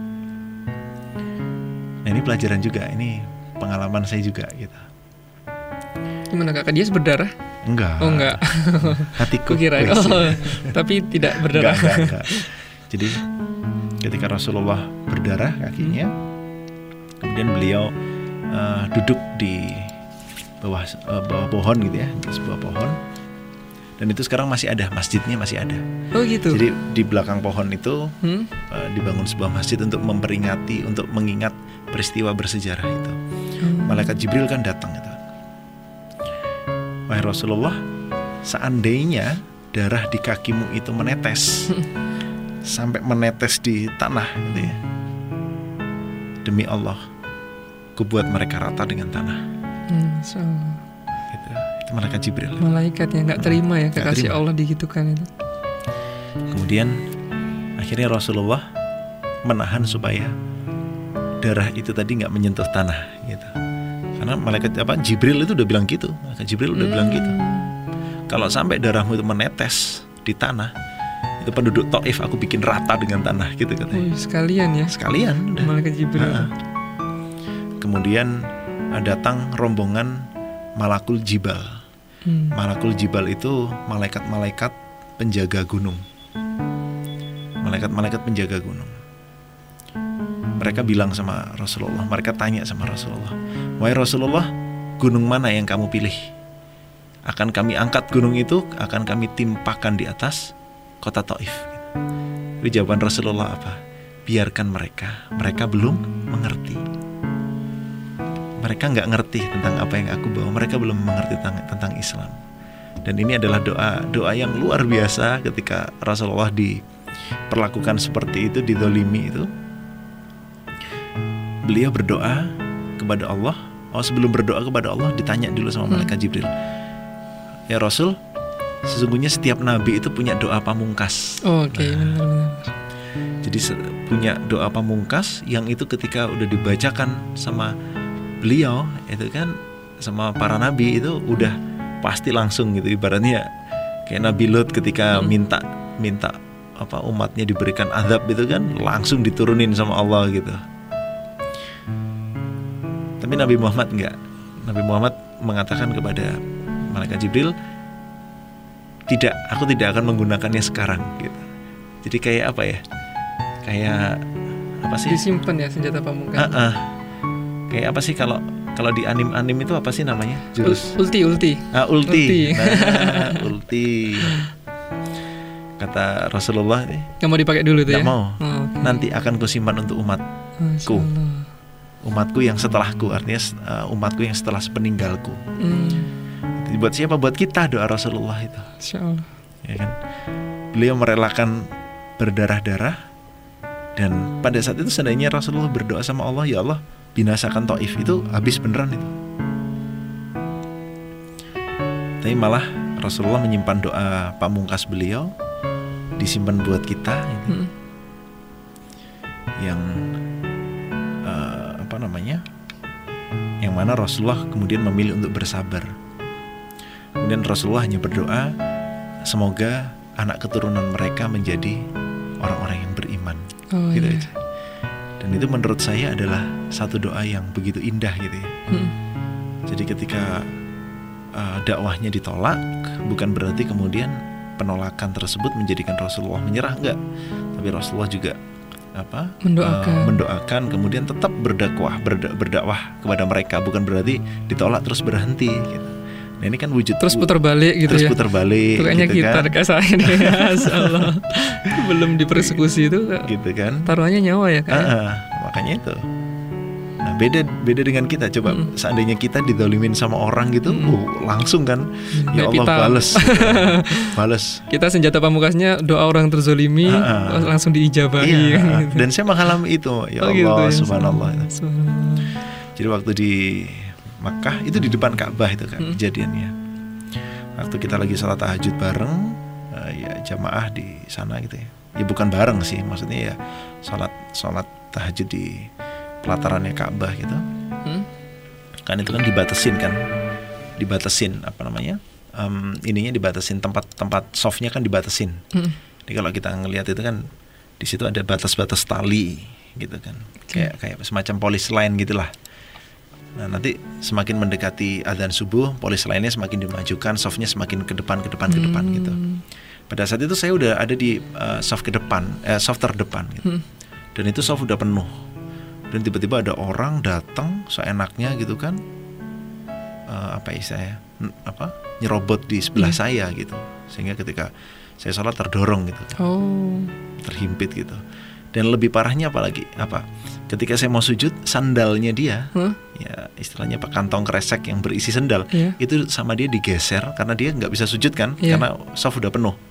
Nah ini pelajaran juga, ini pengalaman saya juga gitu. Gimana kakak, dia berdarah? Enggak. Oh enggak. Hatiku. Kira. Oh, tapi tidak berdarah. Enggak, enggak, enggak. Jadi ketika Rasulullah berdarah kakinya, kemudian beliau uh, duduk di bawah uh, bawah pohon gitu ya, di sebuah pohon. Dan itu sekarang masih ada, masjidnya masih ada. Oh gitu. Jadi di belakang pohon itu hmm? uh, dibangun sebuah masjid untuk memperingati, untuk mengingat peristiwa bersejarah itu. Hmm. Malaikat Jibril kan datang itu. Wahai Rasulullah, seandainya darah di kakimu itu menetes sampai menetes di tanah gitu ya, demi Allah, ku buat mereka rata dengan tanah. hmm, so. Gitu. Itu malaikat Jibril. Malaikat yang nggak terima ya kekasih Allah digitukan itu. Kemudian akhirnya Rasulullah menahan supaya darah itu tadi nggak menyentuh tanah gitu. Karena malaikat apa Jibril itu udah bilang gitu, malaikat Jibril udah hmm. bilang gitu. Kalau sampai darahmu itu menetes di tanah, itu penduduk Taif aku bikin rata dengan tanah gitu katanya. Oh, sekalian ya. Sekalian. Udah. Malaikat Jibril. Nah, kemudian datang rombongan Malakul Jibal. Hmm. Malakul Jibal itu malaikat-malaikat penjaga gunung. Malaikat-malaikat penjaga gunung. Mereka bilang sama Rasulullah, mereka tanya sama Rasulullah, wahai Rasulullah, gunung mana yang kamu pilih? Akan kami angkat gunung itu, akan kami timpakan di atas kota Taif. Tapi jawaban Rasulullah apa? Biarkan mereka, mereka belum mengerti. Mereka gak ngerti tentang apa yang aku bawa, mereka belum mengerti tentang, tentang Islam. Dan ini adalah doa doa yang luar biasa ketika Rasulullah diperlakukan seperti itu, didolimi itu. Beliau berdoa kepada Allah. Oh, sebelum berdoa kepada Allah ditanya dulu sama malaikat Jibril, ya Rasul, sesungguhnya setiap nabi itu punya doa pamungkas. Oh, oke, okay. Nah, benar-benar. jadi punya doa pamungkas yang itu ketika udah dibacakan sama beliau itu kan, sama para nabi itu udah pasti langsung gitu, ibaratnya kayak Nabi Lut ketika hmm. minta minta apa umatnya diberikan azab itu kan langsung diturunin sama Allah gitu. Tapi Nabi Muhammad enggak. Nabi Muhammad mengatakan kepada malaikat Jibril, tidak, aku tidak akan menggunakannya sekarang gitu. Jadi kayak apa ya? Kayak apa sih? Disimpan ya senjata pamungkas. Uh-uh. Kayak apa sih kalau kalau di anim-anim itu apa sih namanya? Jurus ulti ulti. Ah, ulti. Ulti. Nah, ulti. Kata Rasulullah nih, nggak mau dipakai dulu tuh ya? Nggak mau. Oh, okay. Nanti akan kusimpan untuk umatku. Umatku yang setelahku, artinya uh, umatku yang setelah sepeninggalku. Hmm. Buat siapa? Buat kita doa Rasulullah itu. Insyaallah. Ya kan? Beliau merelakan berdarah-darah, dan pada saat itu seandainya Rasulullah berdoa sama Allah, ya Allah, binasakan Taif, itu habis beneran itu. Tapi malah Rasulullah menyimpan doa pamungkas beliau, disimpan buat kita ini. Hmm. Yang apa namanya, yang mana Rasulullah kemudian memilih untuk bersabar. Kemudian Rasulullah hanya berdoa, semoga anak keturunan mereka menjadi orang-orang yang beriman. Oh, gitu iya. aja. Dan itu menurut saya adalah satu doa yang begitu indah gitu ya. hmm. Jadi ketika uh, dakwahnya ditolak, bukan berarti kemudian penolakan tersebut menjadikan Rasulullah menyerah, enggak. Tapi Rasulullah juga apa mendoakan, uh, mendoakan kemudian tetap berdakwah berda- berdakwah kepada mereka, bukan berarti ditolak terus berhenti gitu. Nah ini kan wujud terus putar balik gitu terus ya, putar balik kayaknya gitu gitar kan. Kayak saya nih Allah belum dipersekusi itu gitu kan, taruhannya nyawa ya kan. uh-uh, makanya itu. Nah beda beda dengan kita, coba hmm. seandainya kita didolimin sama orang gitu, hmm. uh, langsung kan hmm. ya Allah balas gitu. Balas. Kita senjata pamungkasnya doa orang terzolimi, uh-uh. langsung diijabahi. Iya, kan, gitu. Dan saya mengalami itu, ya oh, Allah gitu, ya, subhanallah. subhanallah. Jadi waktu di Makkah itu di depan Ka'bah itu kan hmm. kejadiannya. Waktu kita lagi sholat tahajud bareng, uh, ya jamaah di sana gitu ya. Ya bukan bareng sih, maksudnya ya sholat sholat tahajud di pelatarannya Ka'bah gitu. Hmm? Kan itu kan dibatasin kan, dibatasin apa namanya um, ininya dibatasin, tempat-tempat softnya kan dibatasin. Hmm. Jadi kalau kita ngelihat itu kan di situ ada batas-batas tali gitu kan, kayak kayak semacam polis line gitulah. Nah nanti semakin mendekati adzan subuh, polis lainnya semakin dimajukan, softnya semakin ke depan, ke depan, ke depan hmm. gitu. Pada saat itu saya udah ada di uh, soft ke depan, eh, soft terdepan gitu. Hmm. Dan itu soft udah penuh. Dan tiba-tiba ada orang datang seenaknya gitu kan, uh, apa istilahnya, apa nyerobot di sebelah hmm. saya gitu. Sehingga ketika saya sholat terdorong gitu, oh. terhimpit gitu. Dan lebih parahnya apalagi apa? Ketika saya mau sujud, sandalnya dia, huh? ya istilahnya apa, kantong kresek yang berisi sandal, yeah. itu sama dia digeser karena dia nggak bisa sujud kan, yeah. karena soft udah penuh.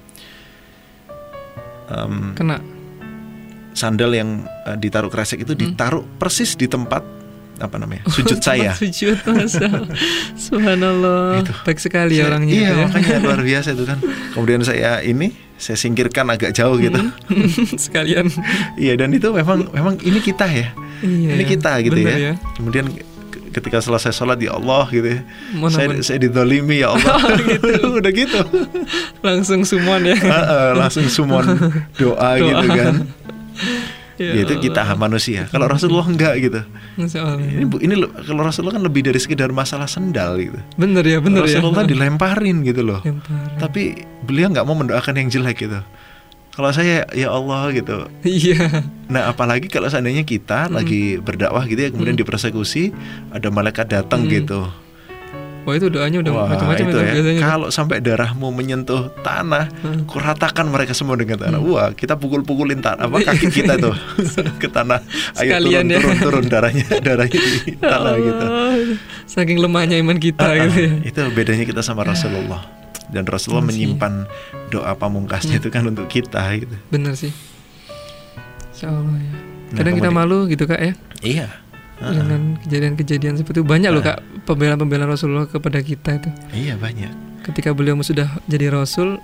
Um, Kena. Sandal yang uh, ditaruh kresek itu hmm. ditaruh persis di tempat apa namanya sujud saya. Sujud, masa. Subhanallah. Itu. Baik sekali saya, orangnya. Iya, ya. Makanya luar biasa itu kan. Kemudian saya ini saya singkirkan agak jauh gitu. Sekalian. Iya, dan itu memang memang ini kita ya. Iya, ini kita gitu ya. ya. Kemudian ketika selesai sholat, ya Allah gitu ya. Mana, saya mana? saya didolimi ya Allah. Oh, gitu. Udah gitu. Langsung sumon ya. Uh, uh, langsung sumon doa, doa gitu kan. Ya, ya itu kita manusia. Kalau Rasulullah enggak gitu. Ini ini kalau Rasulullah kan lebih dari sekedar masalah sendal gitu. Bener ya, bener Rasulullah ya. Rasulullah dilemparin gitu loh. Lemparin. Tapi beliau nggak mau mendoakan yang jelek gitu. Kalau saya ya Allah gitu. Iya. Nah apalagi kalau seandainya kita mm. lagi berdakwah gitu ya, kemudian mm. dipersekusi, ada malaikat datang mm. gitu. Wah itu doanya udah Wah, macam-macam itu, itu ya. Kalau sampai darahmu menyentuh tanah, hmm. kuratakan mereka semua dengan tanah. Hmm. Wah, kita pukul-pukulin tanah, apa kaki kita tuh ke tanah. Ayo turun, ya. turun, turun darahnya, darahnya di tanah gitu. Saking lemahnya iman kita uh-uh. gitu. Ya. Itu bedanya kita sama Rasulullah. Dan Rasulullah Masih. menyimpan doa pamungkasnya hmm. itu kan untuk kita gitu. Bener sih. Insyaallah ya. Kadang nah, kita malu gitu Kak ya. Iya. Uh-uh. Dengan kejadian-kejadian seperti itu banyak uh. loh Kak pembelaan-pembelaan Rasulullah kepada kita itu. Iya banyak. Ketika beliau sudah jadi Rasul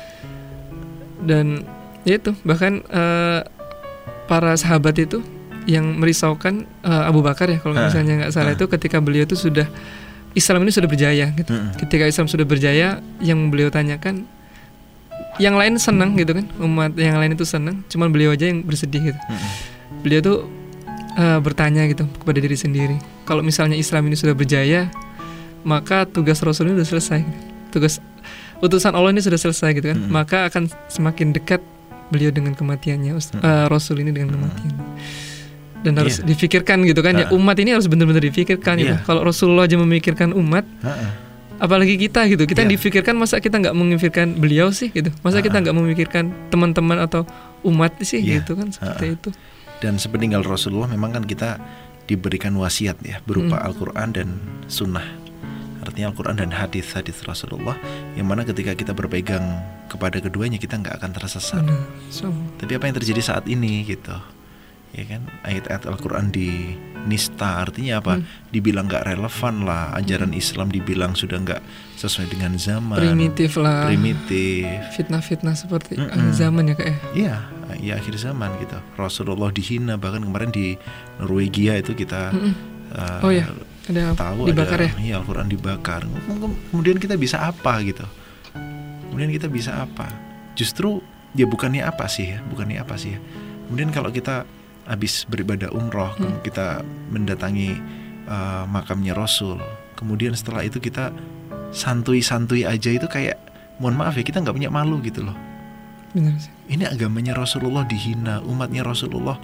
dan ya itu bahkan uh, para sahabat itu yang merisaukan uh, Abu Bakar ya kalau uh. misalnya nggak salah uh. itu ketika beliau itu sudah Islam ini sudah berjaya gitu. Uh. Ketika Islam sudah berjaya, yang beliau tanyakan, yang lain senang gitu kan, umat yang lain itu senang, cuman beliau aja yang bersedih gitu. Uh. Beliau tuh Uh, bertanya gitu kepada diri sendiri, kalau misalnya Islam ini sudah berjaya, maka tugas Rasul ini sudah selesai, tugas utusan Allah ini sudah selesai gitu kan, hmm. maka akan semakin dekat beliau dengan kematiannya, hmm. uh, Rasul ini dengan kematiannya. Dan harus yeah. difikirkan gitu kan, uh. ya umat ini harus benar-benar difikirkan yeah. gitu. Kalau Rasulullah aja memikirkan umat, uh-uh. apalagi kita gitu, kita yeah. yang difikirkan, masa kita nggak memikirkan beliau sih gitu, masa uh-uh. kita nggak memikirkan teman-teman atau umat sih yeah. gitu kan, seperti uh-uh. itu. Dan sepeninggal Rasulullah memang kan kita diberikan wasiat ya berupa hmm. Al-Quran dan Sunnah. Artinya Al-Quran dan hadis-hadis Rasulullah, yang mana ketika kita berpegang kepada keduanya kita nggak akan tersesat. Hmm. So. Tapi apa yang terjadi saat ini gitu, ya kan, ayat-ayat Al-Quran di nista, artinya apa? Hmm. Dibilang nggak relevan lah, ajaran hmm. Islam dibilang sudah nggak sesuai dengan zaman. Primitif lah. Primitif. Fitnah-fitnah seperti mm-mm. akhir zaman ya kayak. Iya, ya akhir zaman gitu. Rasulullah dihina, bahkan kemarin di Norwegia itu kita uh, oh ya, ada tahu dibakar ada, ya. Iya, Al-Quran dibakar. Kemudian kita bisa apa gitu? Kemudian kita bisa apa? Justru ya bukannya apa sih ya? Bukannya apa sih ya? Kemudian kalau kita habis beribadah umroh, hmm. kita mendatangi uh, makamnya Rasul, kemudian setelah itu kita santuy-santuy aja, itu kayak, mohon maaf ya, kita nggak punya malu gitu loh. Benar sih. Ini agamanya Rasulullah dihina, umatnya Rasulullah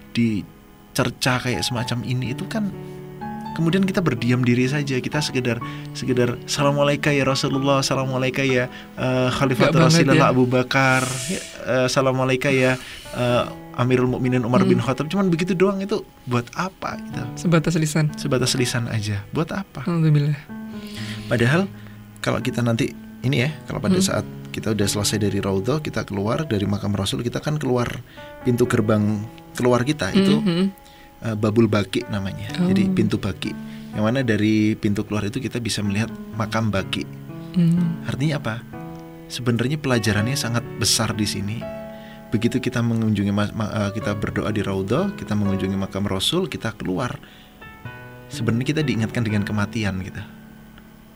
dicerca kayak semacam ini, itu kan. Kemudian kita berdiam diri saja, kita sekedar sekedar Assalamualaikum ya Rasulullah, Assalamualaikum ya uh, Khalifatul Rasulullah ya. Abu Bakar, ya, uh, Assalamualaikum ya uh, Amirul Mukminin Umar hmm. bin Khattab. Cuman begitu doang, itu buat apa gitu? Sebatas lisan. Sebatas lisan aja. Buat apa? Alhamdulillah. Padahal kalau kita nanti ini ya, kalau pada hmm. saat kita udah selesai dari Raudhah, kita keluar dari makam Rasul, kita kan keluar pintu gerbang keluar kita itu hmm. uh, Babul Baqi namanya. Oh. Jadi pintu Baqi. Yang mana dari pintu keluar itu kita bisa melihat makam Baqi. Hmm. Artinya apa? Sebenarnya pelajarannya sangat besar di sini. Begitu kita mengunjungi kita berdoa di Raudhah, kita mengunjungi makam Rasul, kita keluar, sebenarnya kita diingatkan dengan kematian gitu.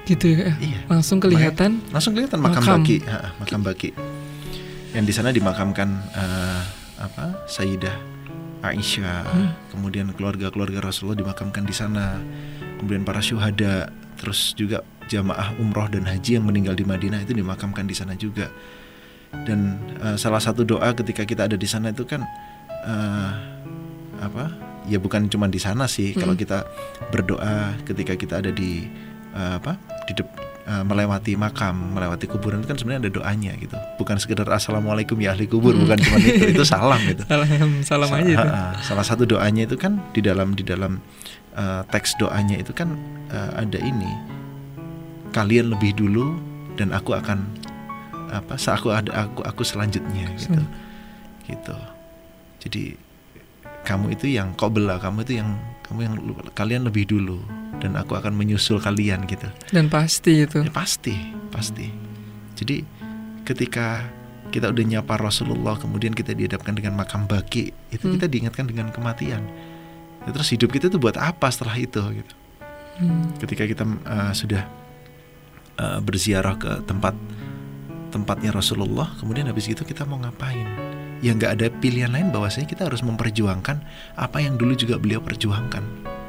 Gitu ya. Iya. Langsung kelihatan. Makanya, langsung kelihatan makam, makam. Baqi, ha, makam Baqi. Yang di sana dimakamkan uh, apa? Sayyidah Aisyah, hmm. kemudian keluarga-keluarga Rasulullah dimakamkan di sana. Kemudian para syuhada, terus juga jamaah umroh dan haji yang meninggal di Madinah itu dimakamkan di sana juga. Dan uh, salah satu doa ketika kita ada di sana itu kan uh, apa? Ya bukan cuma di sana sih. Hmm. Kalau kita berdoa ketika kita ada di uh, apa? Di de- uh, melewati makam, melewati kuburan itu kan sebenarnya ada doanya gitu. Bukan sekedar assalamualaikum ya ahli kubur, hmm. bukan cuma itu. Itu salam gitu. Salam, salam aja itu. Uh, uh, salah satu doanya itu kan di dalam di dalam uh, teks doanya itu kan uh, ada ini. Kalian lebih dulu dan aku akan apa? Aku ada aku aku selanjutnya gitu. Hmm. Gitu. Jadi kamu itu yang qabla, kamu itu yang kamu yang kalian lebih dulu dan aku akan menyusul kalian gitu. Dan pasti itu. Ya, pasti, pasti. Jadi ketika kita udah nyapa Rasulullah, kemudian kita dihadapkan dengan makam Baqi, itu hmm. kita diingatkan dengan kematian. Ya, terus hidup kita itu buat apa setelah itu gitu. Hmm. Ketika kita uh, sudah uh, berziarah ke tempat tempatnya Rasulullah, kemudian habis itu kita mau ngapain? Ya nggak ada pilihan lain bahwasanya kita harus memperjuangkan apa yang dulu juga beliau perjuangkan.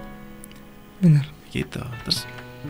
Benar. Gitu. Terus,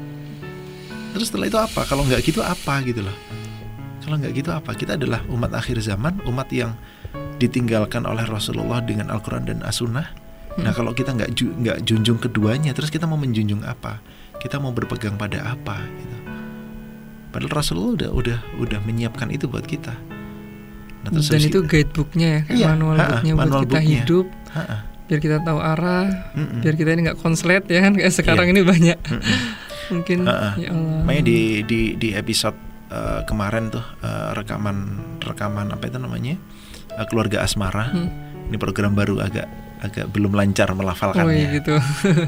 terus setelah itu apa? Kalau nggak gitu apa gitu loh? Kalau nggak gitu apa? Kita adalah umat akhir zaman, umat yang ditinggalkan oleh Rasulullah dengan Al-Quran dan As-Sunnah. Hmm. Nah kalau kita nggak ju- nggak junjung keduanya, terus kita mau menjunjung apa? Kita mau berpegang pada apa? Gitu. Padahal Rasulullah udah udah udah menyiapkan itu buat kita. Nah, dan itu guidebooknya ya, iya, manual ha-ha, booknya manual buat kita booknya. hidup, ha-ha. biar kita tahu arah, Mm-mm. biar kita ini nggak konslet ya kan kayak sekarang iya. ini banyak. Mungkin ha-ha. ya Allah. Makanya di di di episode uh, kemarin tuh uh, rekaman rekaman apa itu namanya uh, keluarga asmara. Hmm. Ini program baru agak agak belum lancar melafalkannya. Oh iya gitu.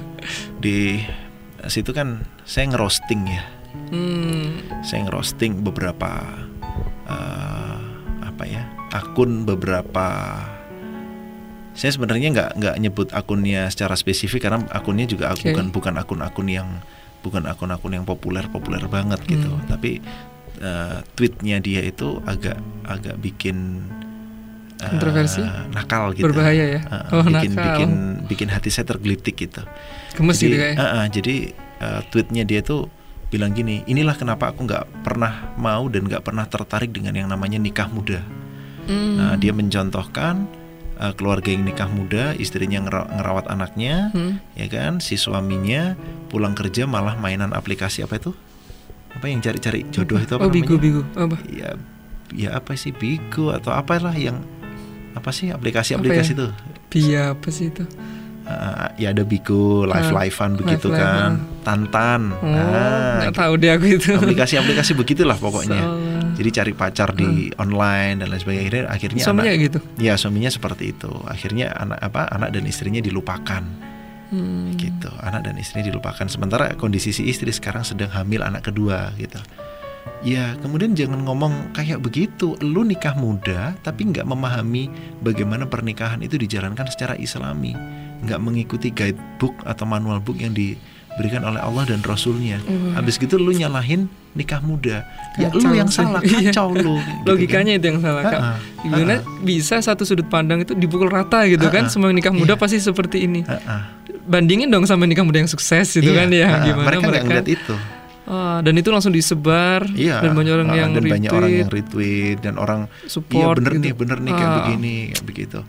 Di situ kan saya ngerosting ya. Hmm. Saya ngerosting beberapa uh, apa ya akun beberapa. Saya sebenarnya nggak nggak nyebut akunnya secara spesifik karena akunnya juga okay. bukan bukan akun-akun yang bukan akun-akun yang populer populer banget gitu. Hmm. Tapi uh, tweetnya dia itu agak agak bikin uh, kontroversi, nakal gitu. Berbahaya ya. Uh, oh, bikin nakal. bikin bikin hati saya tergelitik gitu. Gemes jadi, gitu kayak. Uh, uh, jadi uh, tweetnya dia tuh bilang gini, inilah kenapa aku nggak pernah mau dan nggak pernah tertarik dengan yang namanya nikah muda. Mm. Nah, dia mencontohkan uh, keluarga yang nikah muda, istrinya ngera- ngerawat anaknya, mm. ya kan, si suaminya pulang kerja malah mainan aplikasi apa itu? Apa yang cari-cari jodoh itu apa oh, namanya? Bigo, Bigo. Apa? Ya, ya apa sih Bigo atau apalah yang apa sih aplikasi-aplikasi itu? Biaya apa sih itu? Uh, ya ada Bigo, live-livean begitu live kan, Tantan. Oh, nah, nggak tahu deh aku itu. Aplikasi-aplikasi begitulah pokoknya. Salah. Jadi cari pacar di hmm. online dan lain sebagainya. Akhirnya suaminya anak, gitu. Ya suaminya seperti itu. Akhirnya anak apa anak dan istrinya dilupakan. Hmm. Gitu. Anak dan istrinya dilupakan. Sementara kondisi si istri sekarang sedang hamil anak kedua gitu. Ya kemudian jangan ngomong kayak begitu. Lu nikah muda tapi nggak memahami bagaimana pernikahan itu dijalankan secara Islami. Nggak mengikuti guidebook atau manual book yang diberikan oleh Allah dan Rasulnya. Uh. Habis gitu lu nyalahin nikah muda. Ya kacau, lu yang salah, kacau lu. Gitu logikanya kan? Itu yang salah Kak. Gimana bisa satu sudut pandang itu dipukul rata gitu Ha-ha. Kan semua nikah muda yeah. pasti seperti ini. Ha-ha. Bandingin dong sama nikah muda yang sukses gitu yeah. kan ya. Ha-ha. Gimana mereka nggak ngeliat itu. Oh, dan itu langsung disebar iya, dan banyak orang uh, yang dan retweet, banyak orang yang retweet dan orang support. Iya bener gitu. nih, bener nih kayak ah. begini, kayak begitu.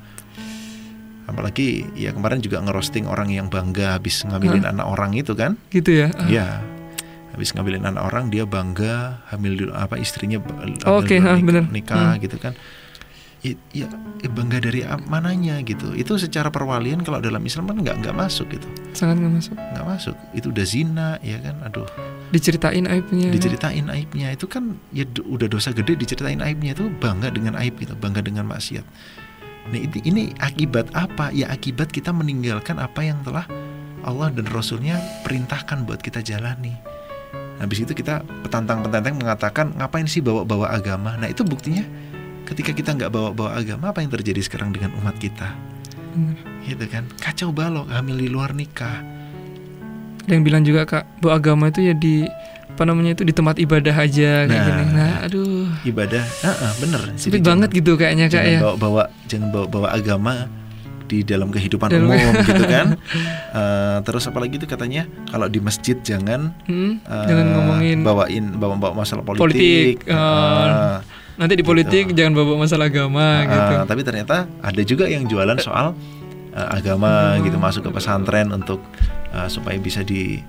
Apalagi ya kemarin juga ngerosting orang yang bangga habis ngambilin huh? anak orang itu kan? Gitu ya? Iya. Uh. Habis ngambilin anak orang dia bangga hamil dulu apa istrinya oh, Oke, okay, huh, nikah, bener. nikah hmm. gitu kan? Ya, ya bangga dari mananya gitu. Itu secara perwalian kalau dalam Islam kan nggak nggak masuk gitu. Sangat nggak masuk. Nggak masuk. Itu udah zina ya kan? Aduh. Diceritain aibnya. Diceritain aibnya itu kan ya udah dosa gede diceritain aibnya itu bangga dengan aib gitu, bangga dengan maksiat. Nah ini, ini akibat apa? Ya akibat kita meninggalkan apa yang telah Allah dan Rasulnya perintahkan buat kita jalani. Habis itu kita petantang-petantang mengatakan ngapain sih bawa-bawa agama? Nah itu buktinya ketika kita nggak bawa-bawa agama apa yang terjadi sekarang dengan umat kita? Benar. Gitu kan? Kacau balau hamil di luar nikah. Ada yang bilang juga Kak, bahwa agama itu ya di apa namanya itu di tempat ibadah aja kayak Nah, gini. Nah, aduh. Ibadah, uh, uh, bener. Sempit banget gitu kayaknya Kak jangan ya. Bawa, bawa, jangan bawa, bawa agama di dalam kehidupan Dalam- umum gitu kan. Uh, terus apalagi itu katanya kalau di masjid jangan Hmm, uh, jangan ngomongin bawain bawa-bawa masalah politik. politik. Uh, Uh, nanti di politik jangan bawa masalah agama uh, gitu. Tapi ternyata ada juga yang jualan soal uh, agama Hmm. gitu, masuk ke pesantren untuk uh, supaya bisa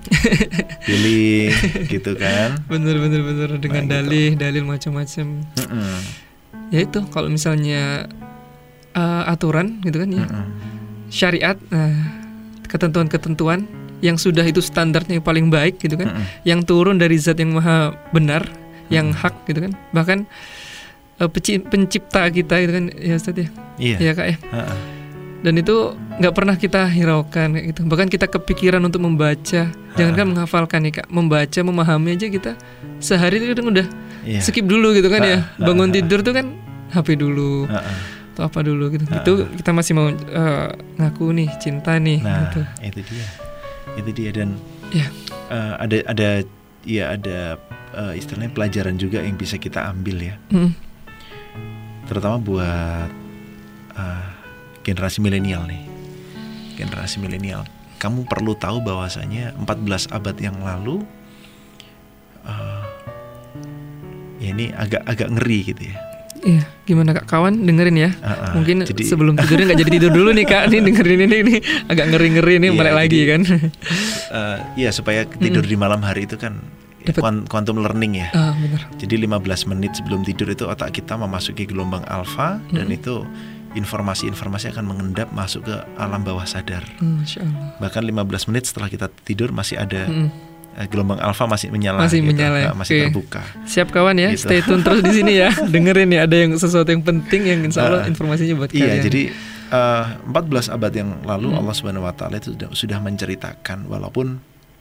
dipilih gitu kan. Bener bener bener dengan Nah, gitu. dalih dalil macam-macam. Mm-mm. Ya itu kalau misalnya uh, aturan gitu kan ya. Mm-mm. Syariat, nah, ketentuan-ketentuan yang sudah itu standarnya yang paling baik gitu kan, Mm-mm. yang turun dari zat yang maha benar, yang hak gitu kan, bahkan uh, peci- pencipta kita gitu kan ya Ustaz ya, Iya. ya Kak ya. Uh-uh. Dan itu nggak pernah kita hiraukan kayak gitu, bahkan kita kepikiran untuk membaca, jangankan menghafalkan nih Kak, membaca, memahami aja kita sehari itu kadang udah Iya. skip dulu gitu kan ya, Ha, ha, bangun ha. tidur tuh kan H P dulu. Uh-uh. Atau apa dulu gitu. Ha. Itu kita masih mau uh, ngaku nih cinta nih Nah, gitu. itu dia, itu dia dan Ya. uh, ada ada ya ada uh, istilahnya pelajaran juga yang bisa kita ambil ya, Hmm. terutama buat uh, generasi milenial nih, generasi milenial. Kamu perlu tahu bahwasanya empat belas abad yang lalu, uh, ya ini agak agak ngeri gitu ya. Iya, gimana Kak kawan dengerin ya. Uh-uh. Mungkin Jadi- sebelum tidurnya nggak jadi tidur dulu nih Kak. Nih dengerin ini ini agak ngeri-ngeri nih Iya, balik lagi jadi- kan. Uh, ya supaya tidur di malam hari itu kan Dapat- kuan- quantum learning ya. Ah, benar. Jadi lima belas menit sebelum tidur itu otak kita memasuki gelombang alfa dan Mm-mm. itu informasi-informasi akan mengendap masuk ke alam bawah sadar. Hmm, Masya Allah. Bahkan lima belas menit setelah kita tidur masih ada Mm-mm. eh, gelombang alfa masih menyala, Masih gitu. menyala, Nah, masih oke. terbuka. Siap kawan ya, Gitu. stay tune terus di sini ya. Dengerin ya, ada yang sesuatu yang penting yang insya Allah Uh, informasinya buat Iya, kalian. jadi eh, empat belas abad yang lalu Hmm. Allah Subhanahu wa taala itu sudah, sudah menceritakan walaupun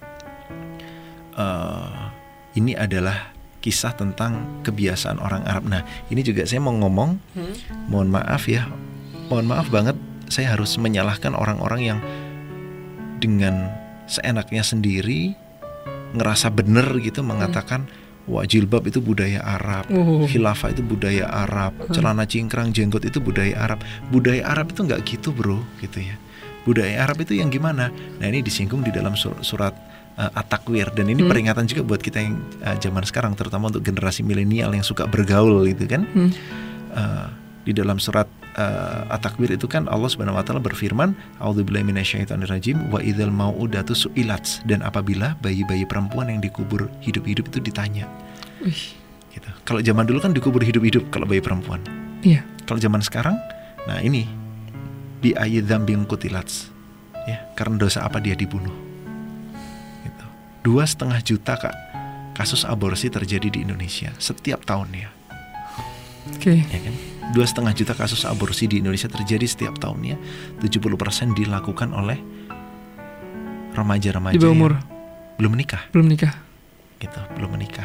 eh, ini adalah kisah tentang kebiasaan orang Arab. Nah, ini juga saya mau ngomong, Hmm. mohon maaf ya, mohon maaf banget, saya harus menyalahkan orang-orang yang dengan seenaknya sendiri ngerasa bener gitu mengatakan wah jilbab itu budaya Arab, Oh. khilafah itu budaya Arab, celana cingkrang jenggot itu budaya Arab. Budaya Arab itu nggak gitu bro, gitu ya. Budaya Arab itu yang gimana? Nah ini disinggung di dalam sur- surat uh, At-Takwir dan ini Hmm. peringatan juga buat kita yang uh, zaman sekarang, terutama untuk generasi milenial yang suka bergaul gitu kan. Hmm. Uh, di dalam surat uh, At-Takwir itu kan Allah Subhanahu wa taala berfirman, A'udzubillahi minasyaitonirrajim wa idzal mau'udatu su'ilat, dan apabila bayi-bayi perempuan yang dikubur hidup-hidup itu ditanya. Wih, Gitu. Kalau zaman dulu kan dikubur hidup-hidup kalau bayi perempuan. iya. Kalau zaman sekarang, nah ini bi ayyi dzambin qutilats, ya karena dosa apa dia dibunuh. Gitu. Dua setengah juta kak kasus aborsi terjadi di Indonesia setiap tahunnya, Oke. ya kan? Dua setengah juta kasus aborsi di Indonesia terjadi setiap tahunnya. tujuh puluh persen dilakukan oleh remaja-remaja Di bawah umur. yang belum menikah, Belum nikah. gitu, belum menikah.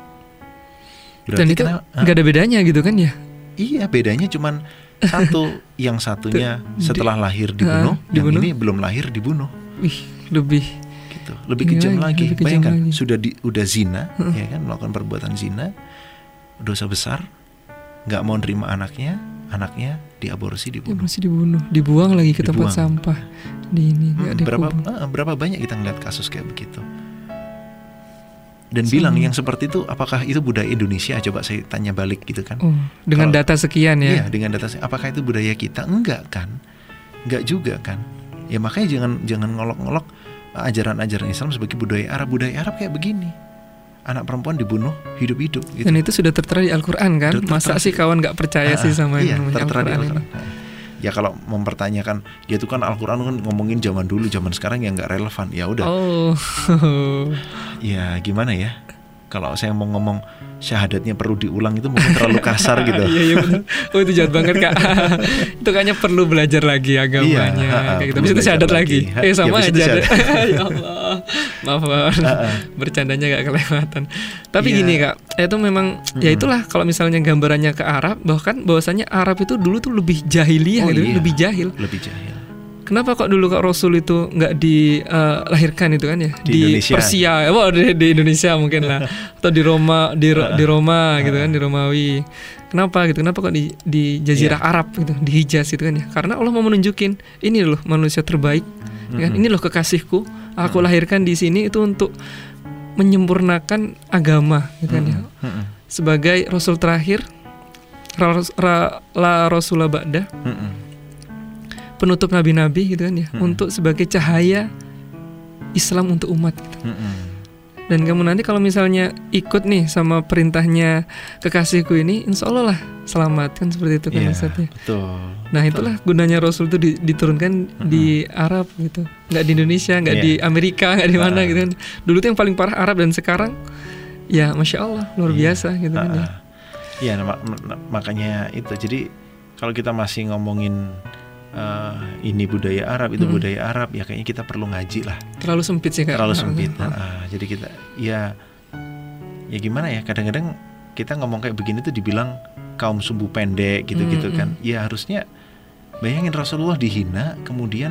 Dan Berarti itu kenapa- nggak ada bedanya gitu kan ya? Iya, bedanya cuman satu, yang satunya Di- setelah lahir dibunuh, Ah, dibunuh. yang ini belum lahir dibunuh, Wih, lebih. gitu. Lebih Iya kejam lagi, lagi. lebih kejam Bayangkan lagi. sudah di, udah zina, ya kan, melakukan perbuatan zina, dosa besar, nggak mau nerima anaknya, anaknya diaborsi, Ya, dibunuh. masih dibunuh, dibuang lagi ke tempat Dibuang. sampah. Di ini nggak Hmm, berapa dikubur. ah, berapa banyak kita ngeliat kasus kayak begitu. Dan Sama. bilang yang seperti itu, apakah itu budaya Indonesia? Coba saya tanya balik gitu kan. Oh, dengan Kalau- data sekian Iya, ya. dengan data apakah itu budaya kita? Enggak kan? Enggak juga kan? Ya makanya jangan jangan ngolok-ngolok uh, ajaran-ajaran Islam sebagai budaya Arab. Budaya Arab kayak begini. Anak perempuan dibunuh hidup-hidup gitu. Dan itu sudah tertera di Al-Quran kan? Sudah tertera Masa sih. sih kawan nggak percaya Ah, sih sama iya, yang namanya tertera di Al-Quran ini? Al-Quran. Nah, ya kalau mempertanyakan dia tuh kan Al-Quran kan ngomongin zaman dulu, zaman sekarang yang nggak relevan. Ya udah. Oh, Ya gimana ya? Kalau saya mau ngomong syahadatnya perlu diulang itu mungkin terlalu kasar gitu. Iya iya benar. Oh itu jahat banget kak. Itu kayaknya perlu belajar lagi agamanya. Iya, ha-ha, kayak gitu. perlu Habis itu belajar syahadat lagi. lagi. Ha, Eh ya, sama habis itu aja. syahadat. Ya Allah. Maaf maaf. Ha-ha. Bercandanya gak kelewatan. Tapi Iya. gini kak, itu memang ya Mm-mm. itulah kalau misalnya gambarannya ke Arab, bahkan bahwasanya Arab itu dulu tuh lebih jahiliyah Oh, gitu, iya. lebih jahil. Lebih jahil. kenapa kok dulu kok Rasul itu nggak dilahirkan uh, itu kan ya di, di Indonesia. Persia, oh, di, di Indonesia mungkin lah, atau di Roma, di, di Roma gitu kan, di Romawi. Kenapa gitu? Kenapa kok di, di Jazirah yeah. Arab gitu, di Hijaz gitu kan ya? Karena Allah mau menunjukin ini loh manusia terbaik, mm-hmm. kan? Ini loh kekasihku, aku mm-hmm. lahirkan di sini itu untuk menyempurnakan agama gitu kan ya. Mm-hmm. Sebagai Rasul terakhir, ra, ra, la Rasulah ba'da, mm-hmm. penutup nabi-nabi gitu kan ya, mm-hmm. untuk sebagai cahaya Islam untuk umat gitu. Mm-hmm. Dan kamu nanti kalau misalnya ikut nih sama perintahnya kekasihku ini, insya Allah lah selamat, kan seperti itu kan, yeah, Ustaz ya. Betul. Nah itulah betul. Gunanya Rasul itu diturunkan mm-hmm. di Arab gitu, nggak di Indonesia, nggak yeah. di Amerika, nggak di mana uh. gitu kan. Dulu tuh yang paling parah Arab, dan sekarang ya masya Allah luar yeah. biasa gitu uh. kan ya. Iya, nah, makanya itu. Jadi kalau kita masih ngomongin Uh, ini budaya Arab, itu hmm. budaya Arab, ya kayaknya kita perlu ngaji lah. Terlalu sempit sih Kak. Terlalu sempit. Nah, uh, jadi kita ya ya gimana ya, kadang-kadang kita ngomong kayak begini tuh dibilang kaum sumbu pendek gitu-gitu hmm, kan. Hmm. Ya harusnya bayangin Rasulullah dihina, kemudian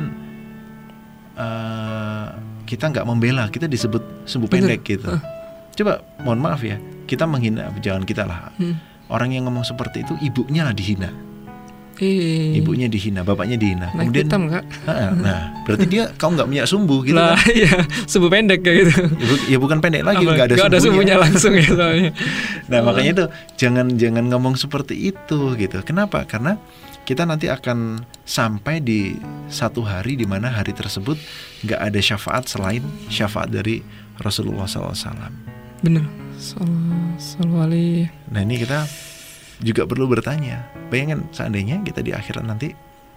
uh, kita nggak membela, kita disebut sumbu pendek gitu. Uh. Coba mohon maaf ya, kita menghina, jangan kita lah. Hmm. Orang yang ngomong seperti itu ibunya lah dihina. Eh. Ibunya dihina, bapaknya dihina. Naik kemudian hitam, Kak. Nah, nah, berarti dia kau nggak punya sumbu gitu lah, kan? Iya, sumbu pendek kayak gitu. Ya, bu, ya bukan pendek lagi, nggak ada, ada sumbunya langsung ya soalnya. Nah, oh. makanya itu jangan jangan ngomong seperti itu gitu. Kenapa? Karena kita nanti akan sampai di satu hari di mana hari tersebut nggak ada syafaat selain syafaat dari Rasulullah shallallahu alaihi wasallam. Bener. Sallallahu alaihi. Nah, ini kita juga perlu bertanya, bayangin seandainya kita di akhirat nanti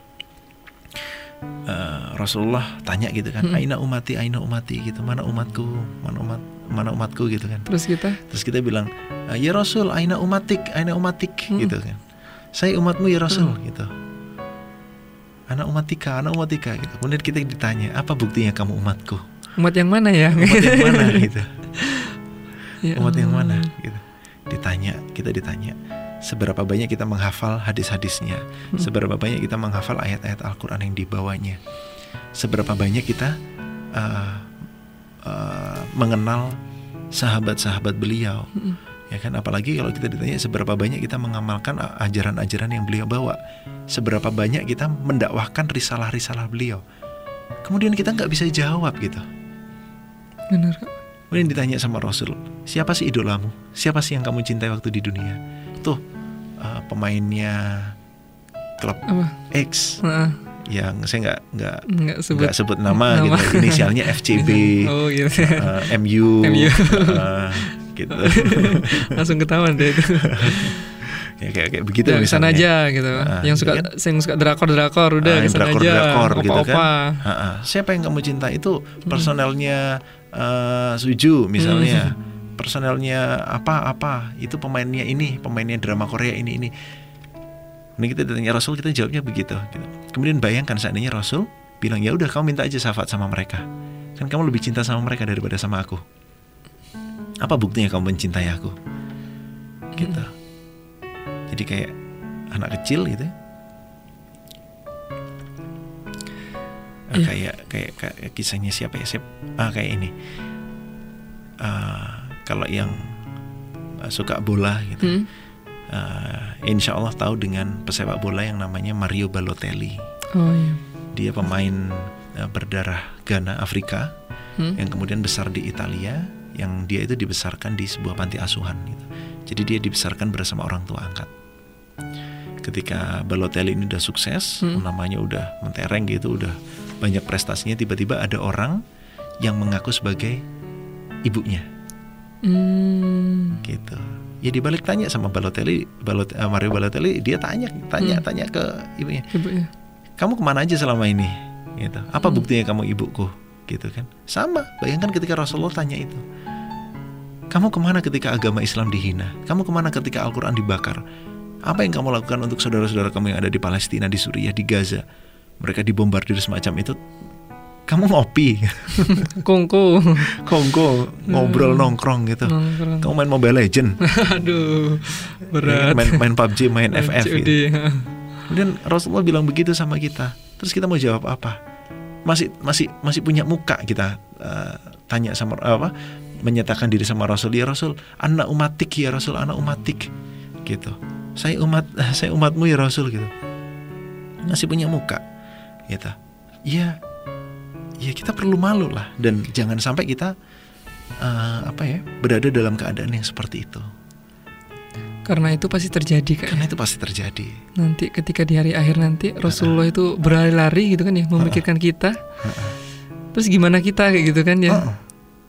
uh, Rasulullah tanya gitu kan, hmm. aina umati, aina umati gitu, mana umatku, mana umat, mana umatku gitu kan. Terus kita, terus kita bilang, ya Rasul, aina umatik, aina umatik hmm. gitu kan. Saya umatmu ya Rasul hmm. gitu. Anak umatika, anak umatika gitu. Kemudian kita ditanya, apa buktinya kamu umatku? Umat yang mana ya? Umat yang mana gitu? Ya umat yang mana gitu? Ditanya, kita ditanya. Seberapa banyak kita menghafal hadis-hadisnya, hmm. seberapa banyak kita menghafal ayat-ayat Al-Quran yang dibawanya, seberapa banyak kita uh, uh, mengenal sahabat-sahabat beliau, hmm. ya kan? Apalagi kalau kita ditanya seberapa banyak kita mengamalkan ajaran-ajaran yang beliau bawa, seberapa banyak kita mendakwahkan risalah-risalah beliau. Kemudian kita nggak bisa jawab gitu. Benar. Kemudian ditanya sama Rasul, siapa sih idolamu? Siapa sih yang kamu cintai waktu di dunia? Tuh uh, pemainnya klub apa? X uh. yang saya nggak nggak nggak sebut, sebut nama, nama gitu, inisialnya F C B, oh, gitu. uh, M U, M U. Uh, gitu. Langsung ketahuan deh itu. Ya, kayak kayak begitu ya, misalnya. aja gitu. Uh, yang suka, kan? Yang suka drakor-drakor udah uh, kesana drakor, aja. Drakor, opa-opa. gitu kan. Uh, uh. Siapa yang kamu cinta itu personelnya uh, Suju misalnya. Hmm. Personelnya apa-apa, itu pemainnya ini, pemainnya drama Korea ini ini. Ini kita ditanya Rasul, kita jawabnya begitu. Gitu. Kemudian bayangkan seandainya Rasul bilang, ya udah kamu minta aja syafaat sama mereka, kan kamu lebih cinta sama mereka daripada sama aku. Apa buktinya kamu mencintai aku? Gitu. Jadi kayak anak kecil gitu. Yeah. Kayak, kayak kayak kisahnya siapa ya? Siapa? Ah kayak ini. Uh, kalau yang uh, suka bola gitu, hmm. uh, insya Allah tahu dengan pesepak bola yang namanya Mario Balotelli. Oh, iya. Dia pemain uh, berdarah Ghana Afrika hmm. yang kemudian besar di Italia, yang dia itu dibesarkan di sebuah panti asuhan gitu. Jadi dia dibesarkan bersama orang tua angkat. Ketika Balotelli ini udah sukses, hmm. namanya udah mentereng gitu, udah banyak prestasinya, tiba-tiba ada orang yang mengaku sebagai ibunya. Hmm. Gitu. Ya dibalik tanya sama Balotelli, Balot, uh, Mario Balotelli, dia tanya, tanya, hmm. tanya ke ibunya. Ibunya. Kamu kemana aja selama ini? Gitu. Apa hmm. buktinya kamu ibuku? Gitu kan? Sama. Bayangkan ketika Rasulullah tanya itu. Kamu kemana ketika agama Islam dihina? Kamu kemana ketika Al-Quran dibakar? Apa yang kamu lakukan untuk saudara-saudara kamu yang ada di Palestina, di Suriah, di Gaza? Mereka dibombardir semacam itu. Kamu ngopi, kongko, kongko, ngobrol nongkrong gitu. Nongkrong. Kamu main Mobile Legend, aduh, berat. Main main P U B G, main F F gitu. Kemudian Rasulullah bilang begitu sama kita. Terus kita mau jawab apa? masih masih masih punya muka kita uh, tanya sama apa menyatakan diri sama Rasul, ya Rasul, anak umatik ya Rasul, anak umatik gitu. Saya umat saya umatmu ya Rasul gitu. Masih punya muka gitu. Ya ya kita perlu malu lah, dan jangan sampai kita uh, apa ya berada dalam keadaan yang seperti itu. Karena itu pasti terjadi kan? Karena itu pasti terjadi. Nanti ketika di hari akhir nanti Rasulullah uh-uh. itu berlari-lari gitu kan ya, memikirkan uh-uh. kita. Uh-uh. Terus gimana kita kayak gitu kan ya? Uh-uh.